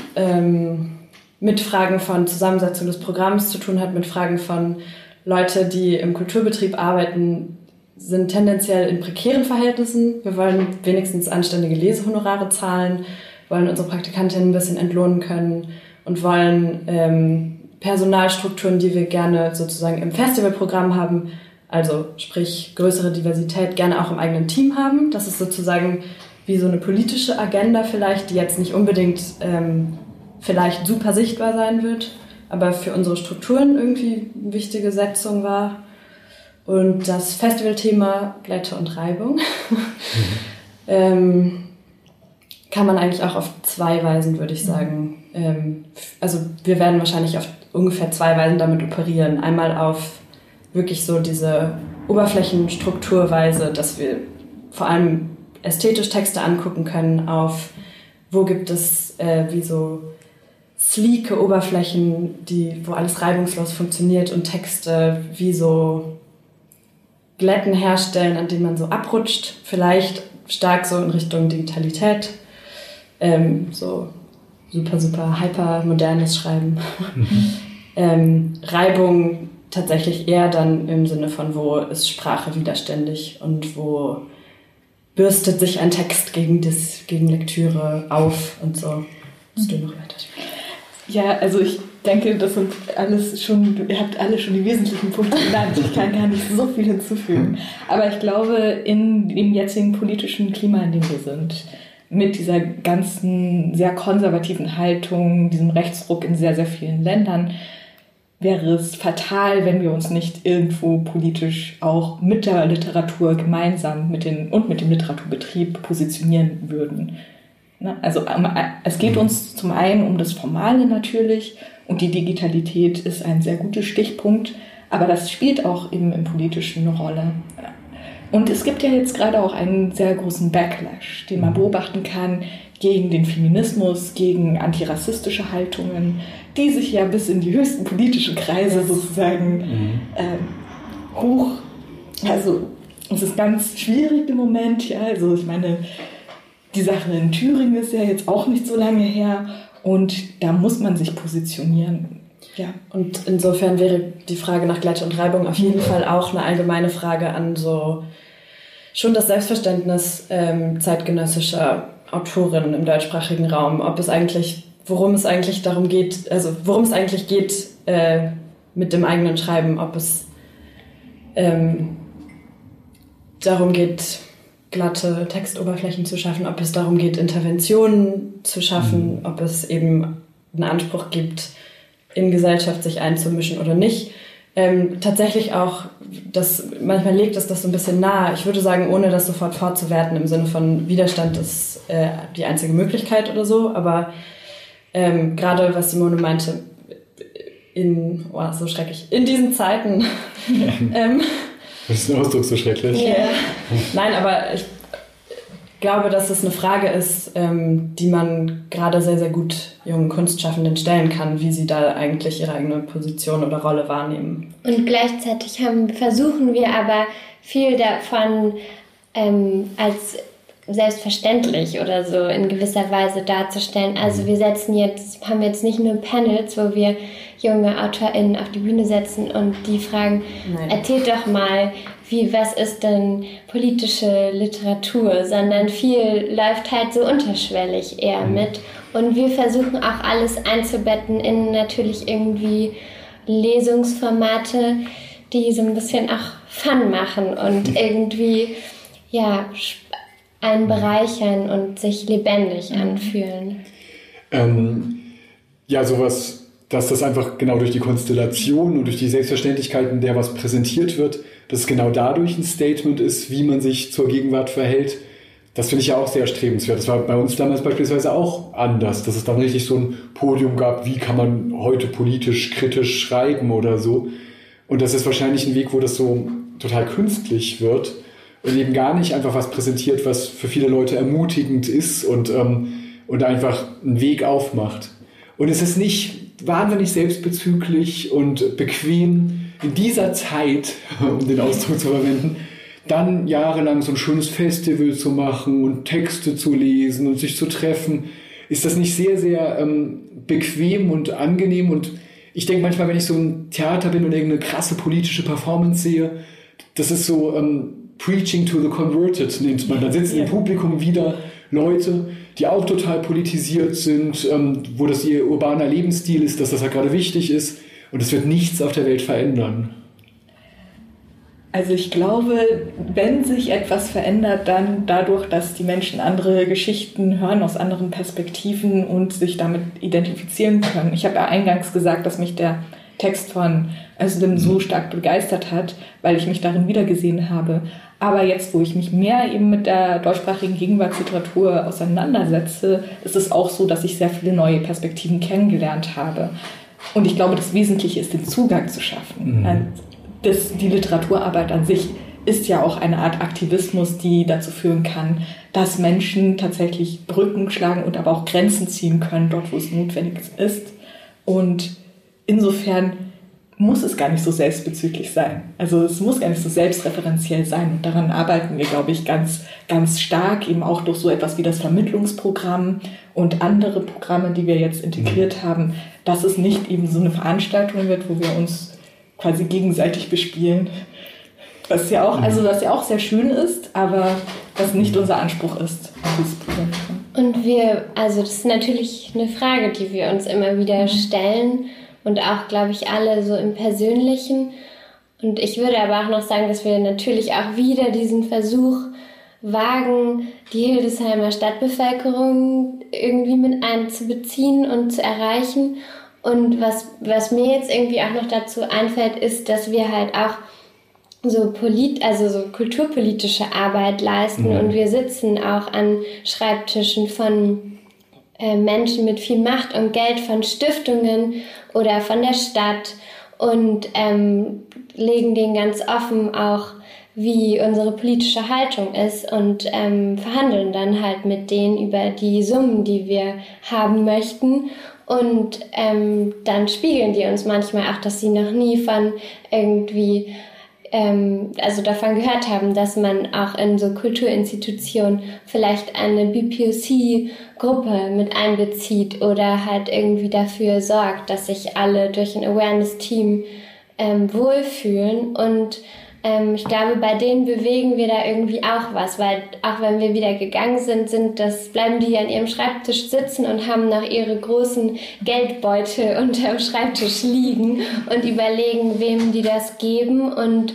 Speaker 4: mit Fragen von Zusammensetzung des Programms zu tun hat, mit Fragen von Leute, die im Kulturbetrieb arbeiten, sind tendenziell in prekären Verhältnissen. Wir wollen wenigstens anständige Lesehonorare zahlen, wollen unsere Praktikantinnen ein bisschen entlohnen können und wollen Personalstrukturen, die wir gerne sozusagen im Festivalprogramm haben, also sprich größere Diversität, gerne auch im eigenen Team haben. Das ist sozusagen wie so eine politische Agenda vielleicht, die jetzt nicht unbedingt vielleicht super sichtbar sein wird, aber für unsere Strukturen irgendwie eine wichtige Setzung war. Und das Festivalthema Glätte und Reibung kann man eigentlich auch auf 2 Weisen, würde ich sagen. Also wir werden wahrscheinlich auf ungefähr 2 Weisen damit operieren. Einmal auf wirklich so diese Oberflächenstrukturweise, dass wir vor allem ästhetisch Texte angucken können, auf wo gibt es wie so sleeke Oberflächen, wo alles reibungslos funktioniert und Texte wie so Glätten herstellen, an denen man so abrutscht, vielleicht stark so in Richtung Digitalität, so super hyper modernes Schreiben. Reibung tatsächlich eher dann im Sinne von, wo ist Sprache widerständig und wo bürstet sich ein Text gegen Lektüre auf und so. Musst du noch weiter sprechen?
Speaker 1: Ja, also ich denke, das sind ihr habt alle schon die wesentlichen Punkte genannt. Ich kann gar nicht so viel hinzufügen. Aber ich glaube, in dem jetzigen politischen Klima, in dem wir sind, mit dieser ganzen sehr konservativen Haltung, diesem Rechtsruck in sehr, sehr vielen Ländern, wäre es fatal, wenn wir uns nicht irgendwo politisch auch mit der Literatur gemeinsam mit dem Literaturbetrieb positionieren würden. Also es geht uns zum einen um das Formale natürlich und die Digitalität ist ein sehr guter Stichpunkt, aber das spielt auch eben im Politischen eine Rolle. Und es gibt ja jetzt gerade auch einen sehr großen Backlash, den man beobachten kann gegen den Feminismus, gegen antirassistische Haltungen, die sich ja bis in die höchsten politischen Kreise sozusagen also es ist ganz schwierig im Moment, ja, also ich meine, die Sache in Thüringen ist ja jetzt auch nicht so lange her und da muss man sich positionieren. Ja. Und insofern wäre die Frage nach Glätte und Reibung auf jeden Fall auch eine allgemeine Frage an so schon das Selbstverständnis zeitgenössischer Autorinnen im deutschsprachigen Raum, worum es eigentlich geht mit dem eigenen Schreiben, ob es darum geht, glatte Textoberflächen zu schaffen, ob es darum geht, Interventionen zu schaffen, ob es eben einen Anspruch gibt, in Gesellschaft sich einzumischen oder nicht. Tatsächlich auch, manchmal legt es das so ein bisschen nahe. Ich würde sagen, ohne das sofort fortzuwerten, im Sinne von Widerstand ist die einzige Möglichkeit oder so, aber gerade was Simone meinte, so schrecklich, in diesen Zeiten.
Speaker 3: Das ist ein Ausdruck so schrecklich.
Speaker 4: Yeah. Nein, aber ich glaube, dass es eine Frage ist, die man gerade sehr, sehr gut jungen Kunstschaffenden stellen kann, wie sie da eigentlich ihre eigene Position oder Rolle wahrnehmen.
Speaker 5: Und gleichzeitig versuchen wir aber viel davon als selbstverständlich oder so in gewisser Weise darzustellen. Also wir haben jetzt nicht nur Panels, wo wir junge AutorInnen auf die Bühne setzen und die fragen, erzählt doch mal, was ist denn politische Literatur, sondern viel läuft halt so unterschwellig eher mit. Und wir versuchen auch alles einzubetten in natürlich irgendwie Lesungsformate, die so ein bisschen auch Fun machen und irgendwie, einen bereichern und sich lebendig anfühlen.
Speaker 3: Sowas, dass das einfach genau durch die Konstellation und durch die Selbstverständlichkeit, in der was präsentiert wird, dass es genau dadurch ein Statement ist, wie man sich zur Gegenwart verhält, das finde ich ja auch sehr erstrebenswert. Das war bei uns damals beispielsweise auch anders, dass es dann richtig so ein Podium gab, wie kann man heute politisch, kritisch schreiben oder so. Und das ist wahrscheinlich ein Weg, wo das so total künstlich wird und eben gar nicht einfach was präsentiert, was für viele Leute ermutigend ist und einfach einen Weg aufmacht. Und es ist nicht wahnsinnig selbstbezüglich und bequem in dieser Zeit, um den Ausdruck zu verwenden, dann jahrelang so ein schönes Festival zu machen und Texte zu lesen und sich zu treffen. Ist das nicht sehr, sehr bequem und angenehm? Und ich denke manchmal, wenn ich so im Theater bin und irgendeine krasse politische Performance sehe, das ist so Preaching to the Converted, nennt man. Da sitzen im Publikum wieder Leute, die auch total politisiert sind, wo das ihr urbaner Lebensstil ist, dass das halt gerade wichtig ist. Und es wird nichts auf der Welt verändern.
Speaker 1: Also ich glaube, wenn sich etwas verändert, dann dadurch, dass die Menschen andere Geschichten hören aus anderen Perspektiven und sich damit identifizieren können. Ich habe ja eingangs gesagt, dass mich der Text von Özlem so stark begeistert hat, weil ich mich darin wiedergesehen habe. Aber jetzt, wo ich mich mehr eben mit der deutschsprachigen Gegenwartsliteratur auseinandersetze, ist es auch so, dass ich sehr viele neue Perspektiven kennengelernt habe. Und ich glaube, das Wesentliche ist, den Zugang zu schaffen. Die Literaturarbeit an sich ist ja auch eine Art Aktivismus, die dazu führen kann, dass Menschen tatsächlich Brücken schlagen und aber auch Grenzen ziehen können, dort wo es notwendig ist. Und insofern muss es gar nicht so selbstbezüglich sein. Also es muss gar nicht so selbstreferenziell sein. Und daran arbeiten wir, glaube ich, ganz, ganz stark, eben auch durch so etwas wie das Vermittlungsprogramm und andere Programme, die wir jetzt integriert haben, dass es nicht eben so eine Veranstaltung wird, wo wir uns quasi gegenseitig bespielen. Was ja auch sehr schön ist, aber was nicht unser Anspruch ist.
Speaker 5: Und also das ist natürlich eine Frage, die wir uns immer wieder stellen und auch, glaube ich, alle so im Persönlichen. Und ich würde aber auch noch sagen, dass wir natürlich auch wieder diesen Versuch wagen, die Hildesheimer Stadtbevölkerung irgendwie mit einzubeziehen und zu erreichen. Und was mir jetzt irgendwie auch noch dazu einfällt, ist, dass wir halt auch so kulturpolitische Arbeit leisten und wir sitzen auch an Schreibtischen von Menschen mit viel Macht und Geld, von Stiftungen oder von der Stadt und legen denen ganz offen auch, wie unsere politische Haltung ist und verhandeln dann halt mit denen über die Summen, die wir haben möchten. Und dann spiegeln die uns manchmal auch, dass sie noch nie von irgendwie davon gehört haben, dass man auch in so Kulturinstitutionen vielleicht eine BPOC-Gruppe mit einbezieht oder halt irgendwie dafür sorgt, dass sich alle durch ein Awareness-Team wohlfühlen. Und ich glaube, bei denen bewegen wir da irgendwie auch was, weil auch wenn wir wieder gegangen sind, bleiben die an ihrem Schreibtisch sitzen und haben noch ihre großen Geldbeutel unterm Schreibtisch liegen und überlegen, wem die das geben. Und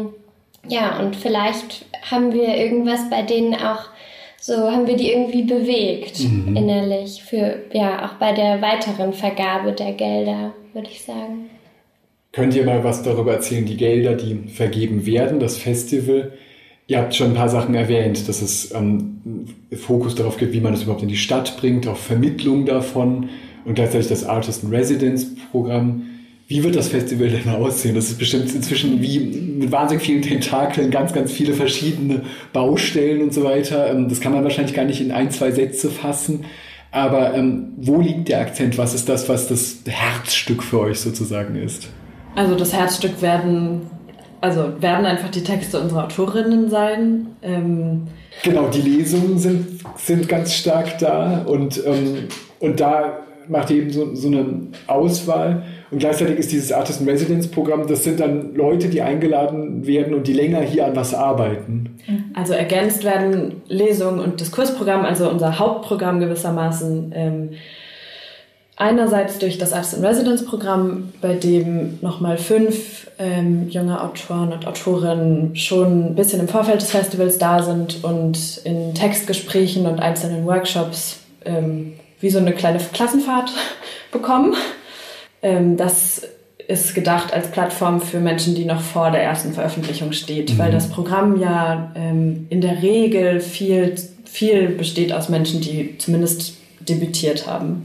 Speaker 5: und vielleicht haben wir irgendwas bei denen auch haben wir die irgendwie bewegt innerlich auch bei der weiteren Vergabe der Gelder, würde ich sagen.
Speaker 3: Könnt ihr mal was darüber erzählen, die Gelder, die vergeben werden, das Festival? Ihr habt schon ein paar Sachen erwähnt, dass es Fokus darauf gibt, wie man es überhaupt in die Stadt bringt, auch Vermittlung davon und gleichzeitig das Artist in Residence Programm. Wie wird das Festival denn aussehen? Das ist bestimmt inzwischen wie mit wahnsinnig vielen Tentakeln, ganz, ganz viele verschiedene Baustellen und so weiter. Das kann man wahrscheinlich gar nicht in 1-2 Sätze fassen. Aber wo liegt der Akzent? Was ist das, was das Herzstück für euch sozusagen ist?
Speaker 4: Also das Herzstück werden einfach die Texte unserer Autorinnen sein.
Speaker 3: Genau, die Lesungen sind ganz stark da und da macht ihr eben so eine Auswahl. Und gleichzeitig ist dieses Artist in Residence Programm, das sind dann Leute, die eingeladen werden und die länger hier an was arbeiten.
Speaker 4: Also ergänzt werden Lesungen und Diskursprogramm, also unser Hauptprogramm gewissermaßen, einerseits durch das Artist in Residence Programm, bei dem nochmal 5 junge Autoren und Autorinnen schon ein bisschen im Vorfeld des Festivals da sind und in Textgesprächen und einzelnen Workshops wie so eine kleine Klassenfahrt bekommen. Das ist gedacht als Plattform für Menschen, die noch vor der ersten Veröffentlichung steht, weil das Programm ja in der Regel viel besteht aus Menschen, die zumindest debütiert haben.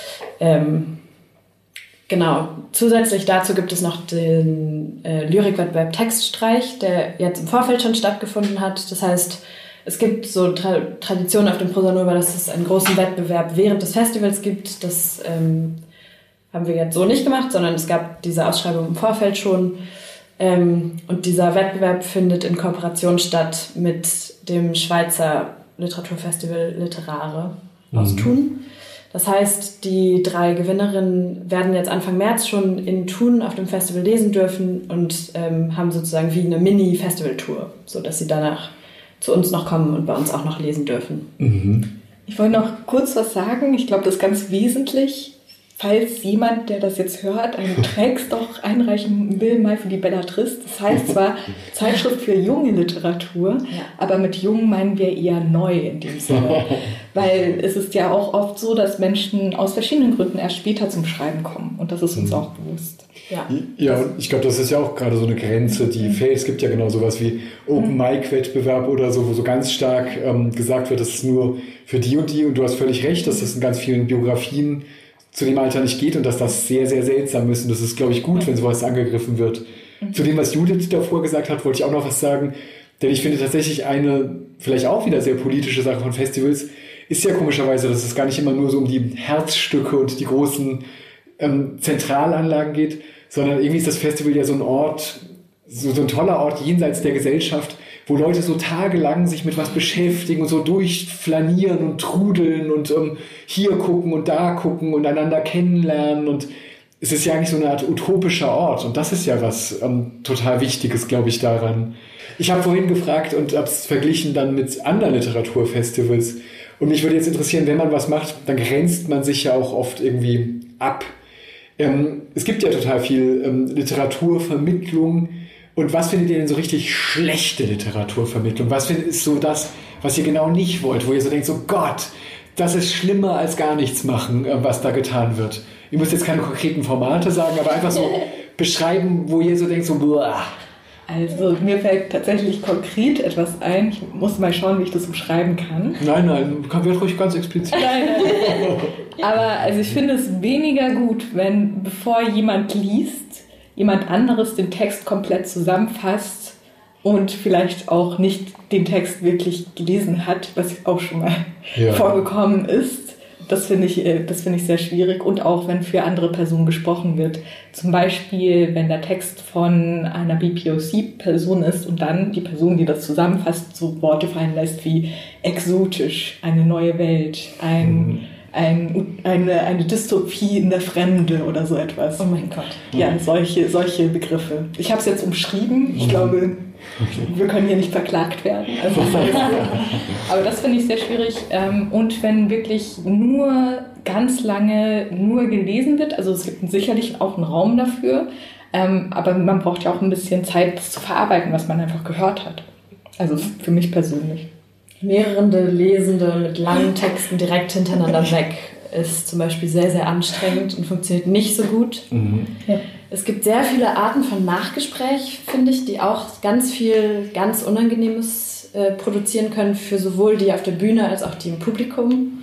Speaker 4: Genau. Zusätzlich dazu gibt es noch den Lyrikwettbewerb Textstreich, der jetzt im Vorfeld schon stattgefunden hat. Das heißt, es gibt so Traditionen auf dem Prosa Nova, dass es einen großen Wettbewerb während des Festivals gibt. Das haben wir jetzt so nicht gemacht, sondern es gab diese Ausschreibung im Vorfeld schon. Und dieser Wettbewerb findet in Kooperation statt mit dem Schweizer Literaturfestival Literare aus Thun. Das heißt, die 3 Gewinnerinnen werden jetzt Anfang März schon in Thun auf dem Festival lesen dürfen und haben sozusagen wie eine Mini-Festival-Tour, sodass sie danach zu uns noch kommen und bei uns auch noch lesen dürfen.
Speaker 1: Ich wollte noch kurz was sagen. Ich glaube, das ist ganz wesentlich, falls jemand, der das jetzt hört, einen Text doch einreichen will, mal für die Bellatrist. Das heißt zwar Zeitschrift für junge Literatur, aber mit jung meinen wir eher neu in dem Sinne. Weil es ist ja auch oft so, dass Menschen aus verschiedenen Gründen erst später zum Schreiben kommen. Und das ist uns auch bewusst.
Speaker 3: Ja, und ich glaube, das ist ja auch gerade so eine Grenze, die fällt. Es gibt ja genau sowas wie Open-Mic-Wettbewerb oder so, wo so ganz stark gesagt wird, das ist nur für die. Und du hast völlig recht, dass das in ganz vielen Biografien zu dem Alter nicht geht und dass das sehr, sehr seltsam ist. Und das ist, glaube ich, gut, wenn sowas angegriffen wird. Zu dem, was Judith davor gesagt hat, wollte ich auch noch was sagen. Denn ich finde tatsächlich eine, vielleicht auch wieder sehr politische Sache von Festivals, ist ja komischerweise, dass es gar nicht immer nur so um die Herzstücke und die großen Zentralanlagen geht, sondern irgendwie ist das Festival ja so ein Ort, so ein toller Ort jenseits der Gesellschaft, wo Leute so tagelang sich mit was beschäftigen und so durchflanieren und trudeln und hier gucken und da gucken und einander kennenlernen. Und es ist ja eigentlich so eine Art utopischer Ort. Und das ist ja was total Wichtiges, glaube ich, daran. Ich habe vorhin gefragt und habe es verglichen dann mit anderen Literaturfestivals. Und mich würde jetzt interessieren, wenn man was macht, dann grenzt man sich ja auch oft irgendwie ab. Es gibt ja total viel Literaturvermittlung. Und was findet ihr denn so richtig schlechte Literaturvermittlung? Was ist so das, was ihr genau nicht wollt, wo ihr so denkt, so Gott, das ist schlimmer als gar nichts machen, was da getan wird? Ihr müsst jetzt keine konkreten Formate sagen, aber einfach so beschreiben, wo ihr so denkt, so boah.
Speaker 1: Also mir fällt tatsächlich konkret etwas ein. Ich muss mal schauen, wie ich das umschreiben kann.
Speaker 3: Nein, wird ruhig ganz explizit.
Speaker 1: Nein. Aber also ich finde es weniger gut, wenn bevor jemand liest, jemand anderes den Text komplett zusammenfasst und vielleicht auch nicht den Text wirklich gelesen hat, was auch schon mal vorgekommen ist. Das finde ich sehr schwierig. Und auch, wenn für andere Personen gesprochen wird. Zum Beispiel, wenn der Text von einer BPOC-Person ist und dann die Person, die das zusammenfasst, so Worte fallen lässt wie exotisch, eine neue Welt, eine Dystopie in der Fremde oder so etwas.
Speaker 4: Oh mein Gott.
Speaker 1: Ja, solche Begriffe. Ich habe es jetzt umschrieben. Ich glaube, wir können hier nicht verklagt werden. Also, aber das finde ich sehr schwierig. Und wenn wirklich nur ganz lange nur gelesen wird, also es gibt sicherlich auch einen Raum dafür, aber man braucht ja auch ein bisschen Zeit, das zu verarbeiten, was man einfach gehört hat. Also für mich persönlich.
Speaker 4: Mehrere Lesende mit langen Texten direkt hintereinander weg ist zum Beispiel sehr, sehr anstrengend und funktioniert nicht so gut. Ja. Es gibt sehr viele Arten von Nachgespräch, finde ich, die auch ganz viel ganz Unangenehmes produzieren können für sowohl die auf der Bühne als auch die im Publikum.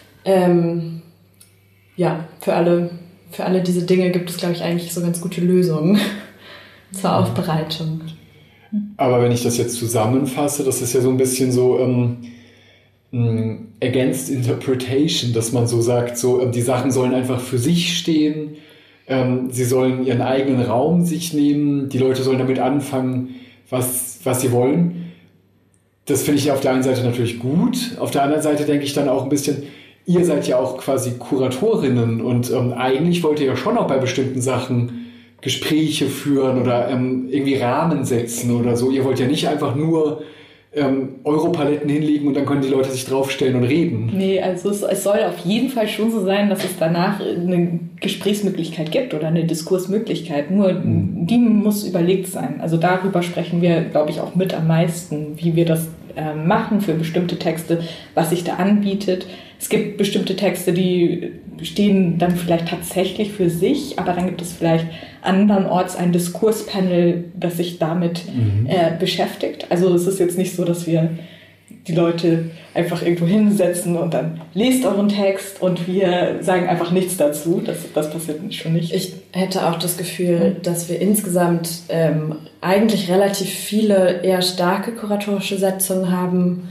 Speaker 4: Für alle diese Dinge gibt es, glaube ich, eigentlich so ganz gute Lösungen zur Aufbereitung.
Speaker 3: Aber wenn ich das jetzt zusammenfasse, das ist ja so ein bisschen so against interpretation, dass man so sagt, so die Sachen sollen einfach für sich stehen, sie sollen ihren eigenen Raum sich nehmen, die Leute sollen damit anfangen, was sie wollen. Das finde ich auf der einen Seite natürlich gut, auf der anderen Seite denke ich dann auch ein bisschen, ihr seid ja auch quasi Kuratorinnen und eigentlich wollt ihr ja schon auch bei bestimmten Sachen Gespräche führen oder irgendwie Rahmen setzen oder so. Ihr wollt ja nicht einfach nur Europaletten hinlegen und dann können die Leute sich draufstellen und reden.
Speaker 1: Nee, also es soll auf jeden Fall schon so sein, dass es danach eine Gesprächsmöglichkeit gibt oder eine Diskursmöglichkeit. Nur die muss überlegt sein. Also darüber sprechen wir, glaube ich, auch mit am meisten, wie wir das machen für bestimmte Texte, was sich da anbietet. Es gibt bestimmte Texte, die stehen dann vielleicht tatsächlich für sich, aber dann gibt es vielleicht andernorts ein Diskurspanel, das sich damit beschäftigt. Also es ist jetzt nicht so, dass wir die Leute einfach irgendwo hinsetzen und dann lest euren Text und wir sagen einfach nichts dazu. Das passiert schon nicht.
Speaker 4: Ich hätte auch das Gefühl, dass wir insgesamt eigentlich relativ viele eher starke kuratorische Setzungen haben,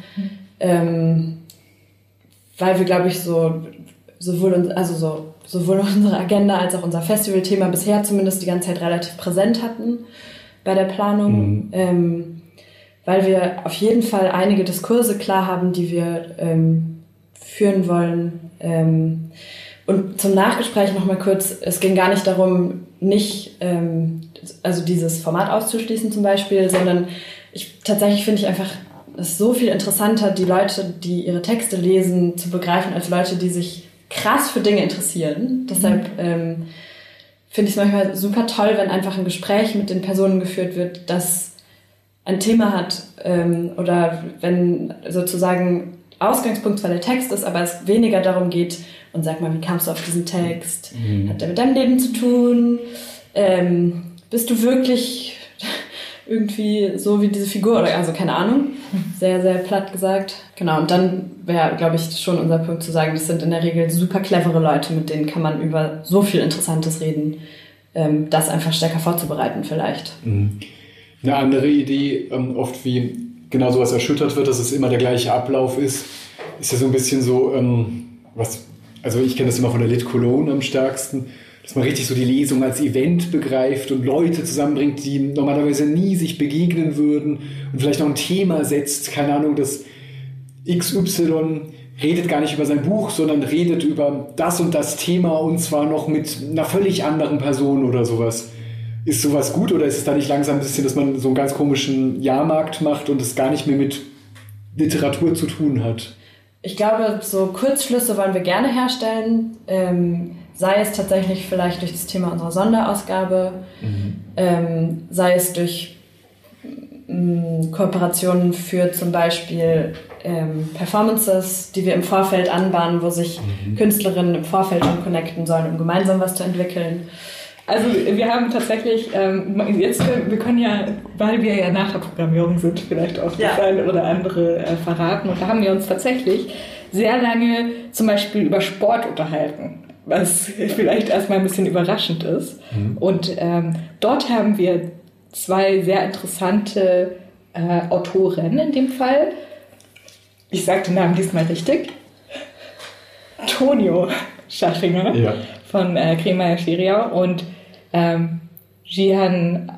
Speaker 4: weil wir, glaube ich, sowohl unsere Agenda als auch unser Festivalthema bisher zumindest die ganze Zeit relativ präsent hatten bei der Planung. Weil wir auf jeden Fall einige Diskurse klar haben, die wir führen wollen. Und zum Nachgespräch nochmal kurz, es ging gar nicht darum, also dieses Format auszuschließen zum Beispiel, sondern tatsächlich finde ich einfach es so viel interessanter, die Leute, die ihre Texte lesen, zu begreifen als Leute, die sich krass für Dinge interessieren. Deshalb finde ich es manchmal super toll, wenn einfach ein Gespräch mit den Personen geführt wird, das ein Thema hat oder wenn sozusagen Ausgangspunkt zwar der Text ist, aber es weniger darum geht, und sag mal, wie kamst du auf diesen Text? Hat der mit deinem Leben zu tun? Bist du wirklich irgendwie so wie diese Figur? Oder also keine Ahnung, sehr, sehr platt gesagt. Genau, und dann wäre, glaube ich, schon unser Punkt zu sagen, das sind in der Regel super clevere Leute, mit denen kann man über so viel Interessantes reden, das einfach stärker vorzubereiten vielleicht.
Speaker 3: Eine andere Idee, oft wie genau sowas erschüttert wird, dass es immer der gleiche Ablauf ist ja so ein bisschen so, also ich kenne das immer von der Lit Cologne am stärksten, dass man richtig so die Lesung als Event begreift und Leute zusammenbringt, die normalerweise nie sich begegnen würden und vielleicht noch ein Thema setzt, keine Ahnung, das XY redet gar nicht über sein Buch, sondern redet über das und das Thema und zwar noch mit einer völlig anderen Person oder sowas. Ist sowas gut oder ist es da nicht langsam ein bisschen, dass man so einen ganz komischen Jahrmarkt macht und es gar nicht mehr mit Literatur zu tun hat?
Speaker 4: Ich glaube, so Kurzschlüsse wollen wir gerne herstellen, sei es tatsächlich vielleicht durch das Thema unserer Sonderausgabe, sei es durch Kooperationen für zum Beispiel Performances, die wir im Vorfeld anbahnen, wo sich Künstlerinnen im Vorfeld schon connecten sollen, um gemeinsam was zu entwickeln.
Speaker 1: Also wir haben tatsächlich, wir können ja, weil wir ja nach der Programmierung sind, vielleicht auch das eine oder andere verraten. Und da haben wir uns tatsächlich sehr lange zum Beispiel über Sport unterhalten, was vielleicht erstmal ein bisschen überraschend ist. Und dort haben wir 2 sehr interessante Autoren in dem Fall. Ich sage den Namen diesmal richtig. Tonio Schachinger von Kremer Schiriau und Jihan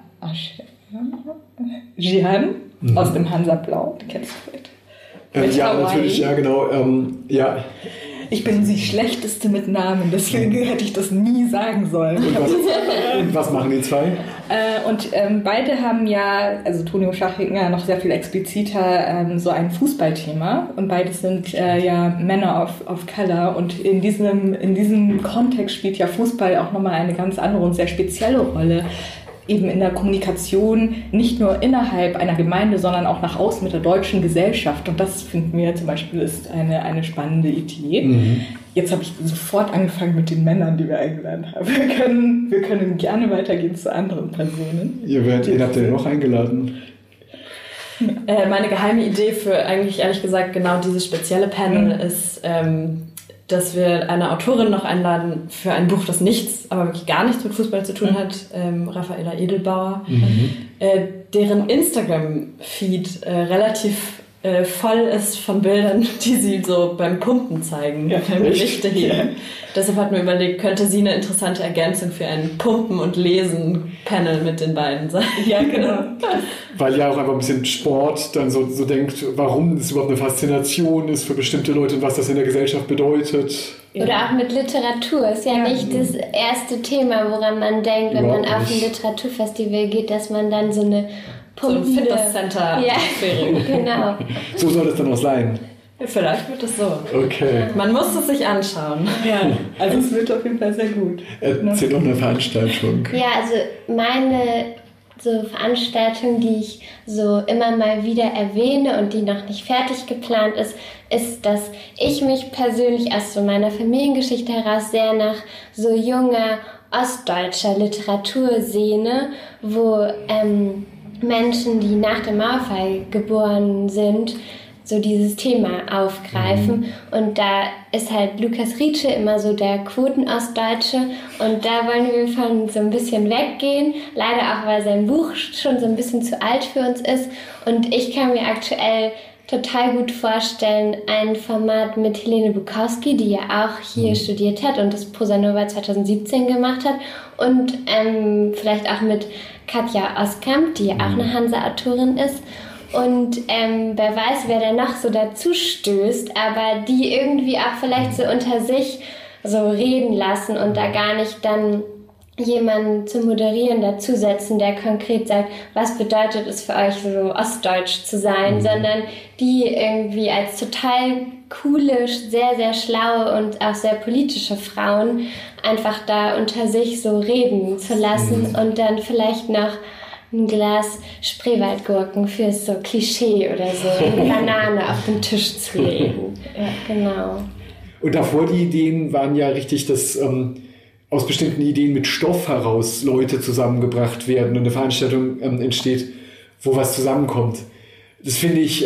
Speaker 1: aus dem Hansablau, die kennst du vielleicht.
Speaker 6: Ja, natürlich, ja, genau. Ja.
Speaker 1: Ich bin die Schlechteste mit Namen, deswegen hätte ich das nie sagen sollen.
Speaker 6: Und was machen die 2?
Speaker 1: Beide haben ja, also Tonio Schachinger noch sehr viel expliziter, so ein Fußballthema. Und beide sind ja Männer of Color. Und in diesem Kontext spielt ja Fußball auch nochmal eine ganz andere und sehr spezielle Rolle. Eben in der Kommunikation, nicht nur innerhalb einer Gemeinde, sondern auch nach außen mit der deutschen Gesellschaft. Und das finden wir zum Beispiel ist eine spannende Idee. Jetzt habe ich sofort angefangen mit den Männern, die wir eingeladen haben. Wir können gerne weitergehen zu anderen Personen.
Speaker 6: Wen habt ihr noch eingeladen?
Speaker 4: Meine geheime Idee für eigentlich ehrlich gesagt genau dieses spezielle Panel ist, dass wir eine Autorin noch einladen für ein Buch, das aber wirklich gar nichts mit Fußball zu tun hat, Raffaela Edelbauer, deren Instagram-Feed relativ voll ist von Bildern, die sie so beim Pumpen zeigen, beim Gewichte heben. Deshalb hat man überlegt, könnte sie eine interessante Ergänzung für ein Pumpen- und Lesen-Panel mit den beiden sein.
Speaker 1: Ja, genau.
Speaker 6: Weil ja auch einfach ein bisschen Sport dann so denkt, warum das überhaupt eine Faszination ist für bestimmte Leute und was das in der Gesellschaft bedeutet.
Speaker 5: Oder auch mit Literatur. Ist ja nicht das erste Thema, woran man denkt, wenn man auf ein Literaturfestival geht, dass man dann so eine pumpende...
Speaker 4: So ein Fitnesscenter-Atmosphäre.
Speaker 5: Genau.
Speaker 6: So soll es dann auch sein.
Speaker 4: Vielleicht wird es so.
Speaker 6: Okay.
Speaker 4: Man muss es sich anschauen.
Speaker 1: Ja, also es wird auf jeden Fall sehr gut.
Speaker 6: Erzähl doch eine Veranstaltung.
Speaker 5: Ja, also meine so Veranstaltung, die ich so immer mal wieder erwähne und die noch nicht fertig geplant ist, dass ich mich persönlich aus so meiner Familiengeschichte heraus sehr nach so junger ostdeutscher Literatur sehne, wo Menschen, die nach dem Mauerfall geboren sind, so dieses Thema aufgreifen. Und da ist halt Lukas Rietsche immer so der Quoten-Ostdeutsche. Und da wollen wir von so ein bisschen weggehen. Leider auch, weil sein Buch schon so ein bisschen zu alt für uns ist. Und ich kann mir aktuell total gut vorstellen, ein Format mit Helene Bukowski, die ja auch hier studiert hat und das Prosa Nova 2017 gemacht hat. Und vielleicht auch mit Katja Oskamp, die ja auch eine Hansa-Autorin ist. Und wer weiß, wer da noch so dazu stößt, aber die irgendwie auch vielleicht so unter sich so reden lassen und da gar nicht dann jemanden zu moderieren dazusetzen, der konkret sagt, was bedeutet es für euch, so ostdeutsch zu sein, sondern die irgendwie als total coole, sehr, sehr schlaue und auch sehr politische Frauen einfach da unter sich so reden zu lassen und dann vielleicht noch ein Glas Spreewaldgurken für so Klischee oder so eine Banane auf den Tisch zu legen. Ja, genau.
Speaker 6: Und davor die Ideen waren ja richtig, dass aus bestimmten Ideen mit Stoff heraus Leute zusammengebracht werden und eine Veranstaltung entsteht, wo was zusammenkommt. Das finde ich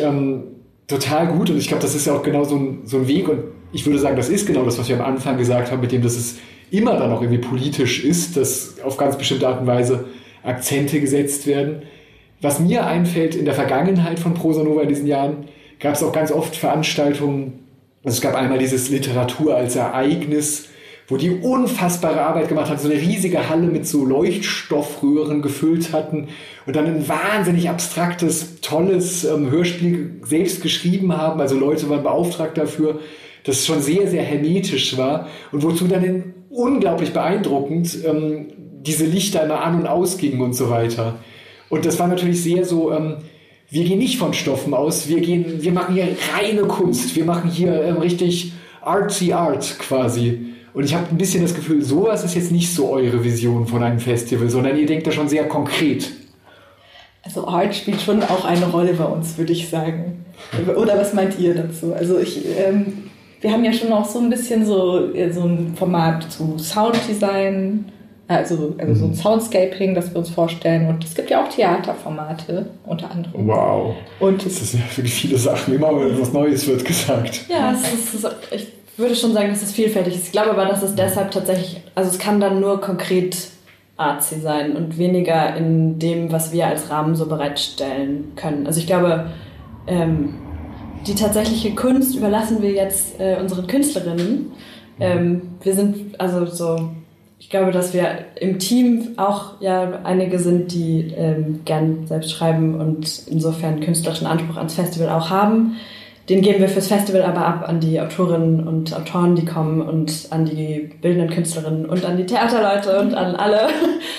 Speaker 6: total gut und ich glaube, das ist ja auch genau so ein Weg und ich würde sagen, das ist genau das, was wir am Anfang gesagt haben, mit dem, dass es immer dann auch irgendwie politisch ist, dass auf ganz bestimmte Art und Weise Akzente gesetzt werden. Was mir einfällt, in der Vergangenheit von Prosa Nova in diesen Jahren gab es auch ganz oft Veranstaltungen, also es gab einmal dieses Literatur als Ereignis, wo die unfassbare Arbeit gemacht haben, so eine riesige Halle mit so Leuchtstoffröhren gefüllt hatten und dann ein wahnsinnig abstraktes, tolles Hörspiel selbst geschrieben haben, also Leute waren beauftragt dafür, das schon sehr, sehr hermetisch war und wozu dann unglaublich beeindruckend diese Lichter immer an- und ausgingen und so weiter. Und das war natürlich sehr so, wir gehen nicht von Stoffen aus, wir machen hier reine Kunst, wir machen hier richtig artsy Art quasi. Und ich habe ein bisschen das Gefühl, sowas ist jetzt nicht so eure Vision von einem Festival, sondern ihr denkt da schon sehr konkret.
Speaker 1: Also Art spielt schon auch eine Rolle bei uns, würde ich sagen. Oder was meint ihr dazu? Also wir haben ja schon auch so ein bisschen so ein Format zu Sounddesign, also so ein Soundscaping, das wir uns vorstellen. Und es gibt ja auch Theaterformate, unter anderem.
Speaker 6: Wow.
Speaker 1: Und
Speaker 6: das sind ja wirklich viele Sachen. Immer was Neues wird gesagt.
Speaker 4: Ja, ich würde schon sagen, dass es vielfältig ist. Ich glaube aber, dass es deshalb tatsächlich, also es kann dann nur konkret artsy sein und weniger in dem, was wir als Rahmen so bereitstellen können. Also ich glaube, die tatsächliche Kunst überlassen wir jetzt unseren Künstlerinnen. Wir sind also so, ich glaube, dass wir im Team auch ja einige sind, die gern selbst schreiben und insofern künstlerischen Anspruch ans Festival auch haben. Den geben wir fürs Festival aber ab an die Autorinnen und Autoren, die kommen und an die bildenden Künstlerinnen und an die Theaterleute und an alle.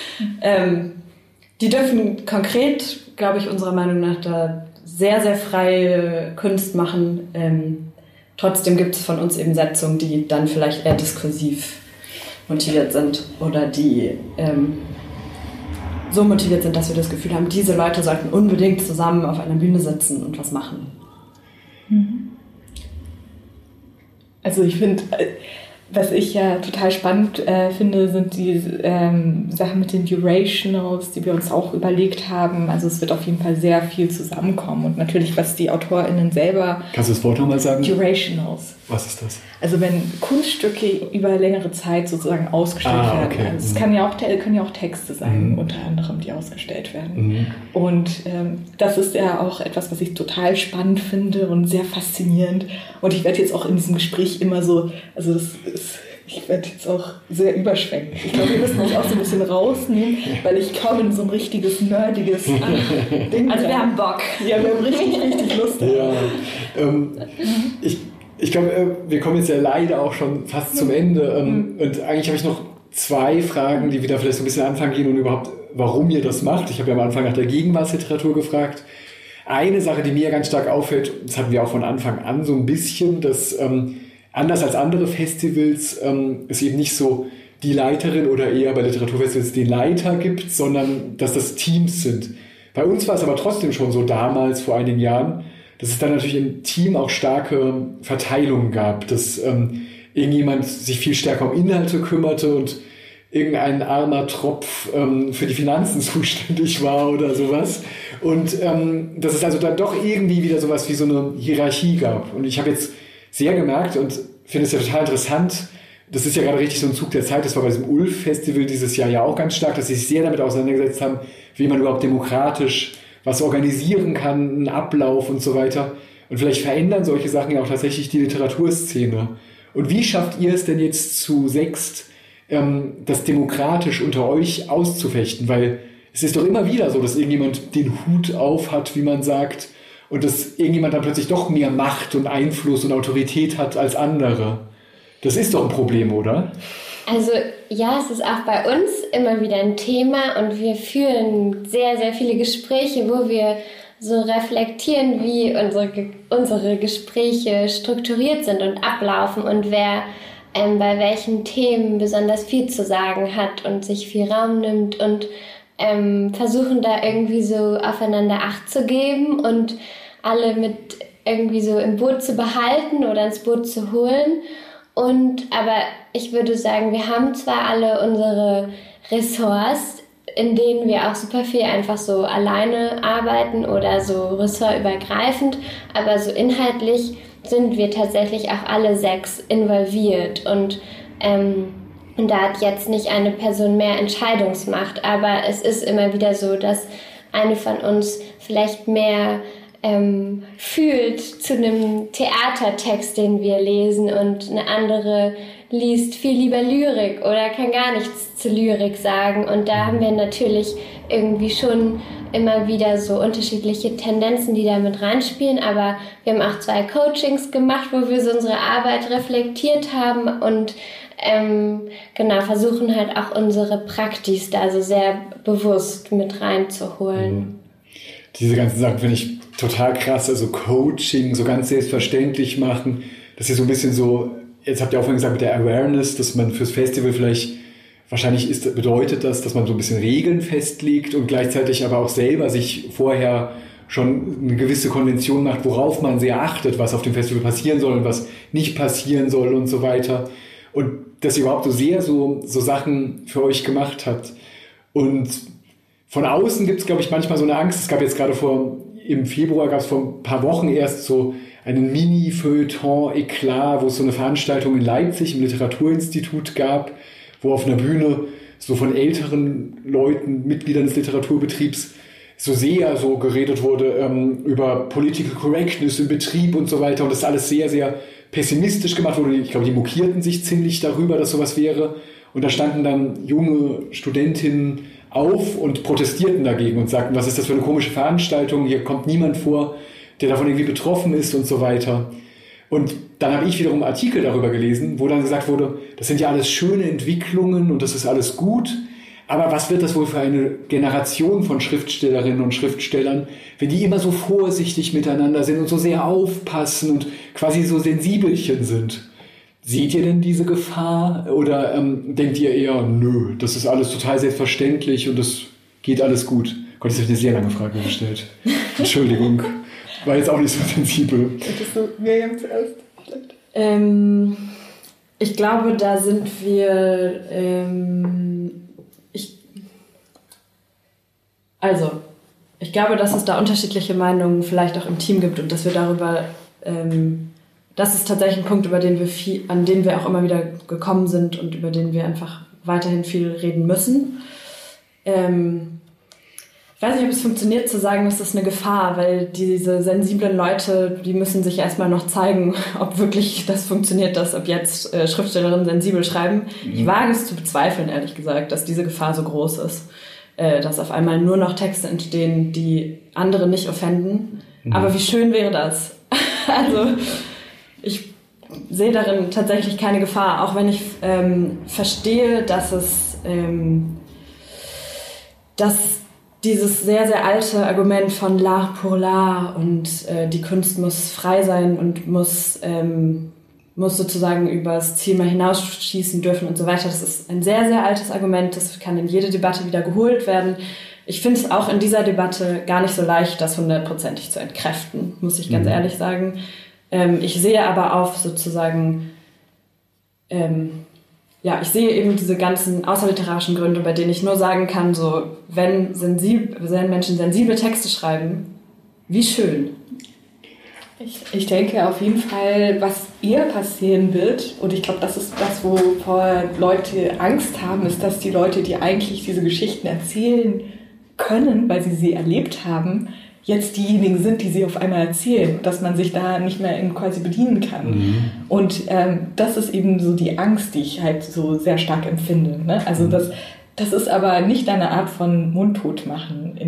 Speaker 4: Die dürfen konkret, glaube ich, unserer Meinung nach da sehr, sehr freie Kunst machen. Trotzdem gibt es von uns eben Setzungen, die dann vielleicht eher diskursiv motiviert sind oder die so motiviert sind, dass wir das Gefühl haben, diese Leute sollten unbedingt zusammen auf einer Bühne sitzen und was machen.
Speaker 1: Also ich finde, was ich ja total spannend finde, sind die Sachen mit den Durationals, die wir uns auch überlegt haben. Also es wird auf jeden Fall sehr viel zusammenkommen und natürlich, was die AutorInnen selber...
Speaker 6: Kannst du das Wort nochmal sagen?
Speaker 1: Durationals.
Speaker 6: Was ist das?
Speaker 1: Also wenn Kunststücke über längere Zeit sozusagen ausgestellt werden.
Speaker 6: Okay.
Speaker 1: Also es können ja auch Texte sein, unter anderem, die ausgestellt werden. Und das ist ja auch etwas, was ich total spannend finde und sehr faszinierend. Und ich werde jetzt auch in diesem Gespräch immer so, ich werde jetzt auch sehr überschwenken. Ich glaube, wir müssen uns auch so ein bisschen rausnehmen, weil ich komme in so ein richtiges, nerdiges Ding.
Speaker 4: Also wir haben Bock.
Speaker 1: Ja, wir haben richtig Lust.
Speaker 6: Ja, ich glaube, wir kommen jetzt ja leider auch schon fast zum Ende. Und eigentlich habe ich noch 2 Fragen, die wieder vielleicht so ein bisschen anfangen gehen und überhaupt, warum ihr das macht. Ich habe ja am Anfang nach der Gegenwartsliteratur gefragt. Eine Sache, die mir ganz stark auffällt, das hatten wir auch von Anfang an so ein bisschen, dass anders als andere Festivals es eben nicht so die Leiterin oder eher bei Literaturfestivals den Leiter gibt, sondern dass das Teams sind. Bei uns war es aber trotzdem schon so damals, vor einigen Jahren, dass es dann natürlich im Team auch starke Verteilungen gab, dass irgendjemand sich viel stärker um Inhalte kümmerte und irgendein armer Tropf für die Finanzen zuständig war oder sowas. Und dass es also dann doch irgendwie wieder sowas wie so eine Hierarchie gab. Und ich habe jetzt sehr gemerkt und finde es ja total interessant, das ist ja gerade richtig so ein Zug der Zeit, das war bei diesem ULF-Festival dieses Jahr ja auch ganz stark, dass sie sich sehr damit auseinandergesetzt haben, wie man überhaupt demokratisch was organisieren kann, einen Ablauf und so weiter. Und vielleicht verändern solche Sachen ja auch tatsächlich die Literaturszene. Und wie schafft ihr es denn jetzt zu 6, das demokratisch unter euch auszufechten? Weil es ist doch immer wieder so, dass irgendjemand den Hut auf hat, wie man sagt, und dass irgendjemand dann plötzlich doch mehr Macht und Einfluss und Autorität hat als andere. Das ist doch ein Problem, oder?
Speaker 5: Also ja, es ist auch bei uns immer wieder ein Thema und wir führen sehr, sehr viele Gespräche, wo wir so reflektieren, wie unsere Gespräche strukturiert sind und ablaufen und wer bei welchen Themen besonders viel zu sagen hat und sich viel Raum nimmt und versuchen da irgendwie so aufeinander Acht zu geben und alle mit irgendwie so im Boot zu behalten oder ins Boot zu holen. Aber ich würde sagen, wir haben zwar alle unsere Ressorts, in denen wir auch super viel einfach so alleine arbeiten oder so ressortübergreifend, aber so inhaltlich sind wir tatsächlich auch alle 6 involviert und da hat jetzt nicht eine Person mehr Entscheidungsmacht, aber es ist immer wieder so, dass eine von uns vielleicht mehr fühlt zu einem Theatertext, den wir lesen und eine andere liest viel lieber Lyrik oder kann gar nichts zu Lyrik sagen und da haben wir natürlich irgendwie schon immer wieder so unterschiedliche Tendenzen, die da mit reinspielen, aber wir haben auch 2 Coachings gemacht, wo wir so unsere Arbeit reflektiert haben und versuchen halt auch unsere Praxis da so sehr bewusst mit reinzuholen.
Speaker 6: Diese ganzen Sachen finde ich total krass, also Coaching so ganz selbstverständlich machen, dass ihr so ein bisschen so, jetzt habt ihr auch vorhin gesagt mit der Awareness, dass man fürs Festival vielleicht, wahrscheinlich bedeutet das, dass man so ein bisschen Regeln festlegt und gleichzeitig aber auch selber sich vorher schon eine gewisse Konvention macht, worauf man sehr achtet, was auf dem Festival passieren soll und was nicht passieren soll und so weiter. Und dass ihr überhaupt so sehr so Sachen für euch gemacht habt. Und von außen gibt es, glaube ich, manchmal so eine Angst. Es gab jetzt gerade im Februar gab es vor ein paar Wochen erst so einen Mini-Feuilleton-Eklat, wo es so eine Veranstaltung in Leipzig im Literaturinstitut gab, wo auf einer Bühne so von älteren Leuten, Mitgliedern des Literaturbetriebs, so sehr so geredet wurde über Political Correctness im Betrieb und so weiter und das alles sehr, sehr pessimistisch gemacht wurde. Ich glaube, die mokierten sich ziemlich darüber, dass sowas wäre. Und da standen dann junge Studentinnen auf und protestierten dagegen und sagten, was ist das für eine komische Veranstaltung, hier kommt niemand vor, der davon irgendwie betroffen ist und so weiter. Und dann habe ich wiederum Artikel darüber gelesen, wo dann gesagt wurde, das sind ja alles schöne Entwicklungen und das ist alles gut, aber was wird das wohl für eine Generation von Schriftstellerinnen und Schriftstellern, wenn die immer so vorsichtig miteinander sind und so sehr aufpassen und quasi so Sensibelchen sind? Seht ihr denn diese Gefahr oder denkt ihr eher, nö, das ist alles total selbstverständlich und das geht alles gut? Gott, ich habe eine sehr lange Frage gestellt. Entschuldigung, war jetzt auch nicht so sensibel.
Speaker 4: Ich glaube, da sind wir... ich glaube, dass es da unterschiedliche Meinungen vielleicht auch im Team gibt und dass wir darüber... das ist tatsächlich ein Punkt, an den wir auch immer wieder gekommen sind und über den wir einfach weiterhin viel reden müssen. Ich weiß nicht, ob es funktioniert zu sagen, das ist eine Gefahr, weil diese sensiblen Leute, die müssen sich erstmal noch zeigen, ob wirklich das funktioniert, dass ab jetzt Schriftstellerinnen sensibel schreiben. Ich wage es zu bezweifeln, ehrlich gesagt, dass diese Gefahr so groß ist, dass auf einmal nur noch Texte entstehen, die andere nicht offenden. Aber wie schön wäre das? Also ich sehe darin tatsächlich keine Gefahr, auch wenn ich verstehe, dass dieses sehr, sehr alte Argument von l'art pour l'art und die Kunst muss frei sein und muss sozusagen über das Ziel mal hinausschießen dürfen und so weiter. Das ist ein sehr, sehr altes Argument, das kann in jede Debatte wieder geholt werden. Ich finde es auch in dieser Debatte gar nicht so leicht, das 100%ig zu entkräften, muss ich ganz ehrlich sagen. Ich sehe aber auf sozusagen, ich sehe eben diese ganzen außerliterarischen Gründe, bei denen ich nur sagen kann, so, wenn Menschen sensible Texte schreiben, wie schön.
Speaker 1: Ich denke auf jeden Fall, was eher passieren wird, und ich glaube, das ist das, wovor Leute Angst haben, ist, dass die Leute, die eigentlich diese Geschichten erzählen können, weil sie sie erlebt haben, jetzt diejenigen sind, die sie auf einmal erzählen, dass man sich da nicht mehr quasi bedienen kann. Und das ist eben so die Angst, die ich halt so sehr stark empfinde. Ne? Also das ist aber nicht eine Art von Mundtot machen.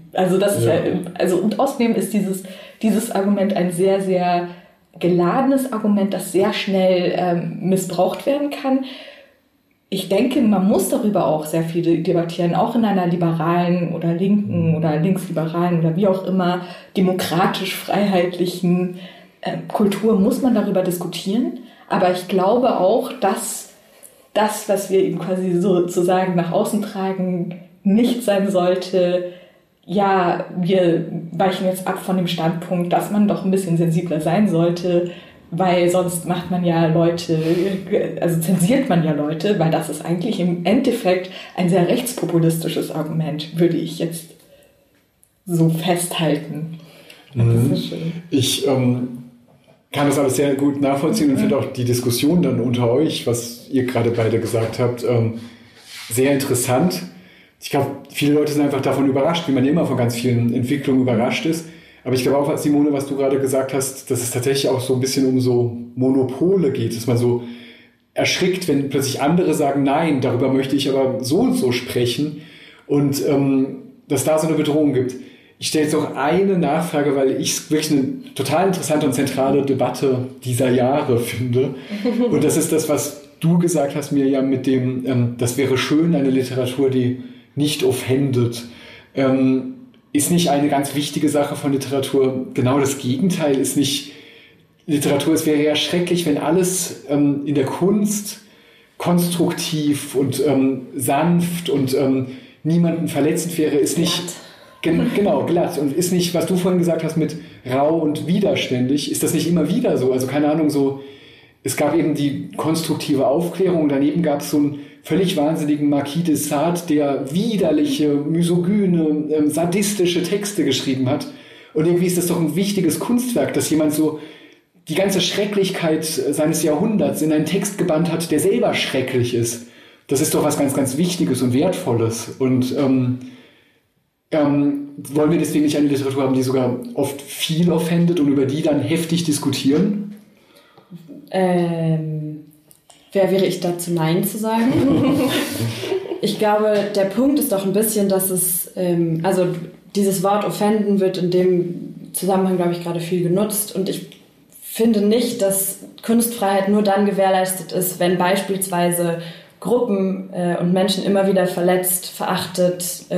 Speaker 1: Und außerdem ist dieses Argument ein sehr, sehr geladenes Argument, das sehr schnell missbraucht werden kann. Ich denke, man muss darüber auch sehr viel debattieren, auch in einer liberalen oder linken oder linksliberalen oder wie auch immer demokratisch-freiheitlichen Kultur muss man darüber diskutieren. Aber ich glaube auch, dass das, was wir eben quasi sozusagen nach außen tragen, nicht sein sollte, ja, wir weichen jetzt ab von dem Standpunkt, dass man doch ein bisschen sensibler sein sollte, weil sonst macht man ja zensiert man ja Leute, weil das ist eigentlich im Endeffekt ein sehr rechtspopulistisches Argument, würde ich jetzt so festhalten. Das ist schön.
Speaker 6: Ich kann das alles sehr gut nachvollziehen und finde auch die Diskussion dann unter euch, was ihr gerade beide gesagt habt, sehr interessant. Ich glaube, viele Leute sind einfach davon überrascht, wie man ja immer von ganz vielen Entwicklungen überrascht ist. Aber ich glaube auch, Simone, was du gerade gesagt hast, dass es tatsächlich auch so ein bisschen um so Monopole geht, dass man so erschrickt, wenn plötzlich andere sagen, nein, darüber möchte ich aber so und so sprechen und dass da so eine Bedrohung gibt. Ich stelle jetzt noch eine Nachfrage, weil ich es wirklich eine total interessante und zentrale Debatte dieser Jahre finde. Und das ist das, was du gesagt hast, Mirjam, mit dem, das wäre schön, eine Literatur, die nicht offendet. ist nicht eine ganz wichtige Sache von Literatur. Genau das Gegenteil ist nicht Literatur. Es wäre ja schrecklich, wenn alles in der Kunst konstruktiv und sanft und niemanden verletzend wäre, ist nicht genau glatt und ist nicht, was du vorhin gesagt hast mit rau und widerständig, ist das nicht immer wieder so? Also keine Ahnung, so es gab eben die konstruktive Aufklärung, daneben gab es so einen völlig wahnsinnigen Marquis de Sade, der widerliche, misogyne, sadistische Texte geschrieben hat. Und irgendwie ist das doch ein wichtiges Kunstwerk, dass jemand so die ganze Schrecklichkeit seines Jahrhunderts in einen Text gebannt hat, der selber schrecklich ist. Das ist doch was ganz, ganz Wichtiges und Wertvolles. Und wollen wir deswegen nicht eine Literatur haben, die sogar oft viel offendet und über die dann heftig diskutieren?
Speaker 4: Wer wäre ich dazu, Nein zu sagen? Ich glaube, der Punkt ist doch ein bisschen, dass es, also dieses Wort offenden wird in dem Zusammenhang, glaube ich, gerade viel genutzt. Und ich finde nicht, dass Kunstfreiheit nur dann gewährleistet ist, wenn beispielsweise Gruppen und Menschen immer wieder verletzt, verachtet,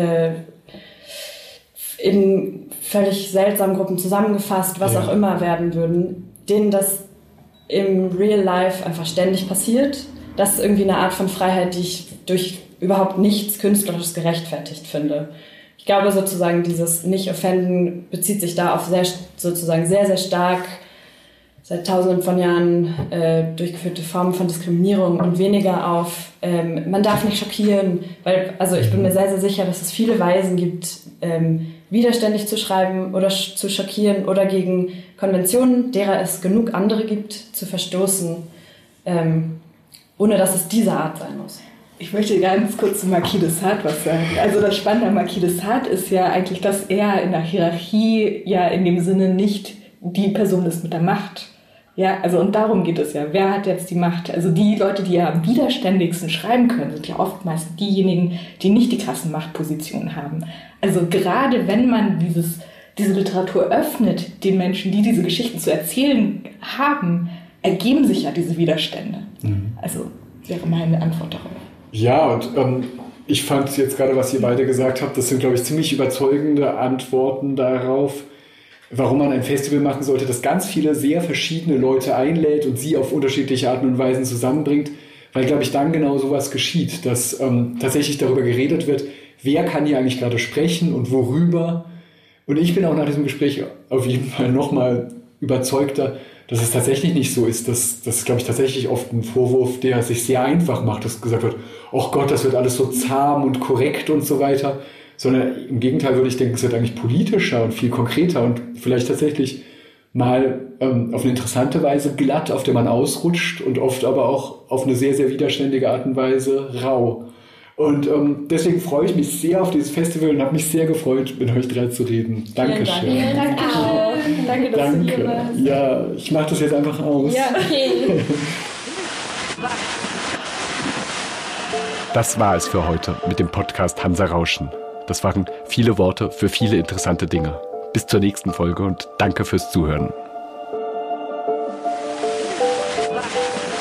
Speaker 4: in völlig seltsamen Gruppen zusammengefasst, was auch immer werden würden, denen das im Real Life einfach ständig passiert. Das ist irgendwie eine Art von Freiheit, die ich durch überhaupt nichts Künstlerisches gerechtfertigt finde. Ich glaube sozusagen, dieses Nicht-Offenden bezieht sich da auf sehr, sehr stark seit Tausenden von Jahren durchgeführte Formen von Diskriminierung und weniger auf, man darf nicht schockieren, weil, also ich bin mir sehr, sehr sicher, dass es viele Weisen gibt, widerständig zu schreiben oder zu schockieren oder gegen Konventionen, derer es genug andere gibt, zu verstoßen, ohne dass es diese Art sein muss.
Speaker 1: Ich möchte ganz kurz zu Marquis de Sade was sagen. Also das Spannende an Marquis de Sade ist ja eigentlich, dass er in der Hierarchie ja in dem Sinne nicht die Person ist mit der Macht. Ja, also und darum geht es ja. Wer hat jetzt die Macht? Also die Leute, die ja am widerständigsten schreiben können, sind ja oftmals diejenigen, die nicht die krassen Machtpositionen haben. Also gerade wenn man diese Literatur öffnet, den Menschen, die diese Geschichten zu erzählen haben, ergeben sich ja diese Widerstände. Also wäre meine Antwort darauf.
Speaker 6: Ja, und ich fand jetzt gerade, was ihr beide gesagt habt, das sind, glaube ich, ziemlich überzeugende Antworten darauf, warum man ein Festival machen sollte, das ganz viele sehr verschiedene Leute einlädt und sie auf unterschiedliche Arten und Weisen zusammenbringt, weil, glaube ich, dann genau sowas geschieht, dass tatsächlich darüber geredet wird, wer kann hier eigentlich gerade sprechen und worüber. Und ich bin auch nach diesem Gespräch auf jeden Fall nochmal überzeugter, dass es tatsächlich nicht so ist. Das ist, glaube ich, tatsächlich oft ein Vorwurf, der sich sehr einfach macht, dass gesagt wird, oh Gott, das wird alles so zahm und korrekt und so weiter. Sondern im Gegenteil würde ich denken, es wird eigentlich politischer und viel konkreter und vielleicht tatsächlich mal auf eine interessante Weise glatt, auf der man ausrutscht und oft aber auch auf eine sehr, sehr widerständige Art und Weise rau. Und deswegen freue ich mich sehr auf dieses Festival und habe mich sehr gefreut, mit euch drei zu reden. Dankeschön.
Speaker 5: Vielen Dank auch.
Speaker 1: Danke, dass du hier warst.
Speaker 6: Ja, ich mache das jetzt einfach aus.
Speaker 5: Ja, okay.
Speaker 2: Das war es für heute mit dem Podcast Hansa Rauschen. Das waren viele Worte für viele interessante Dinge. Bis zur nächsten Folge und danke fürs Zuhören.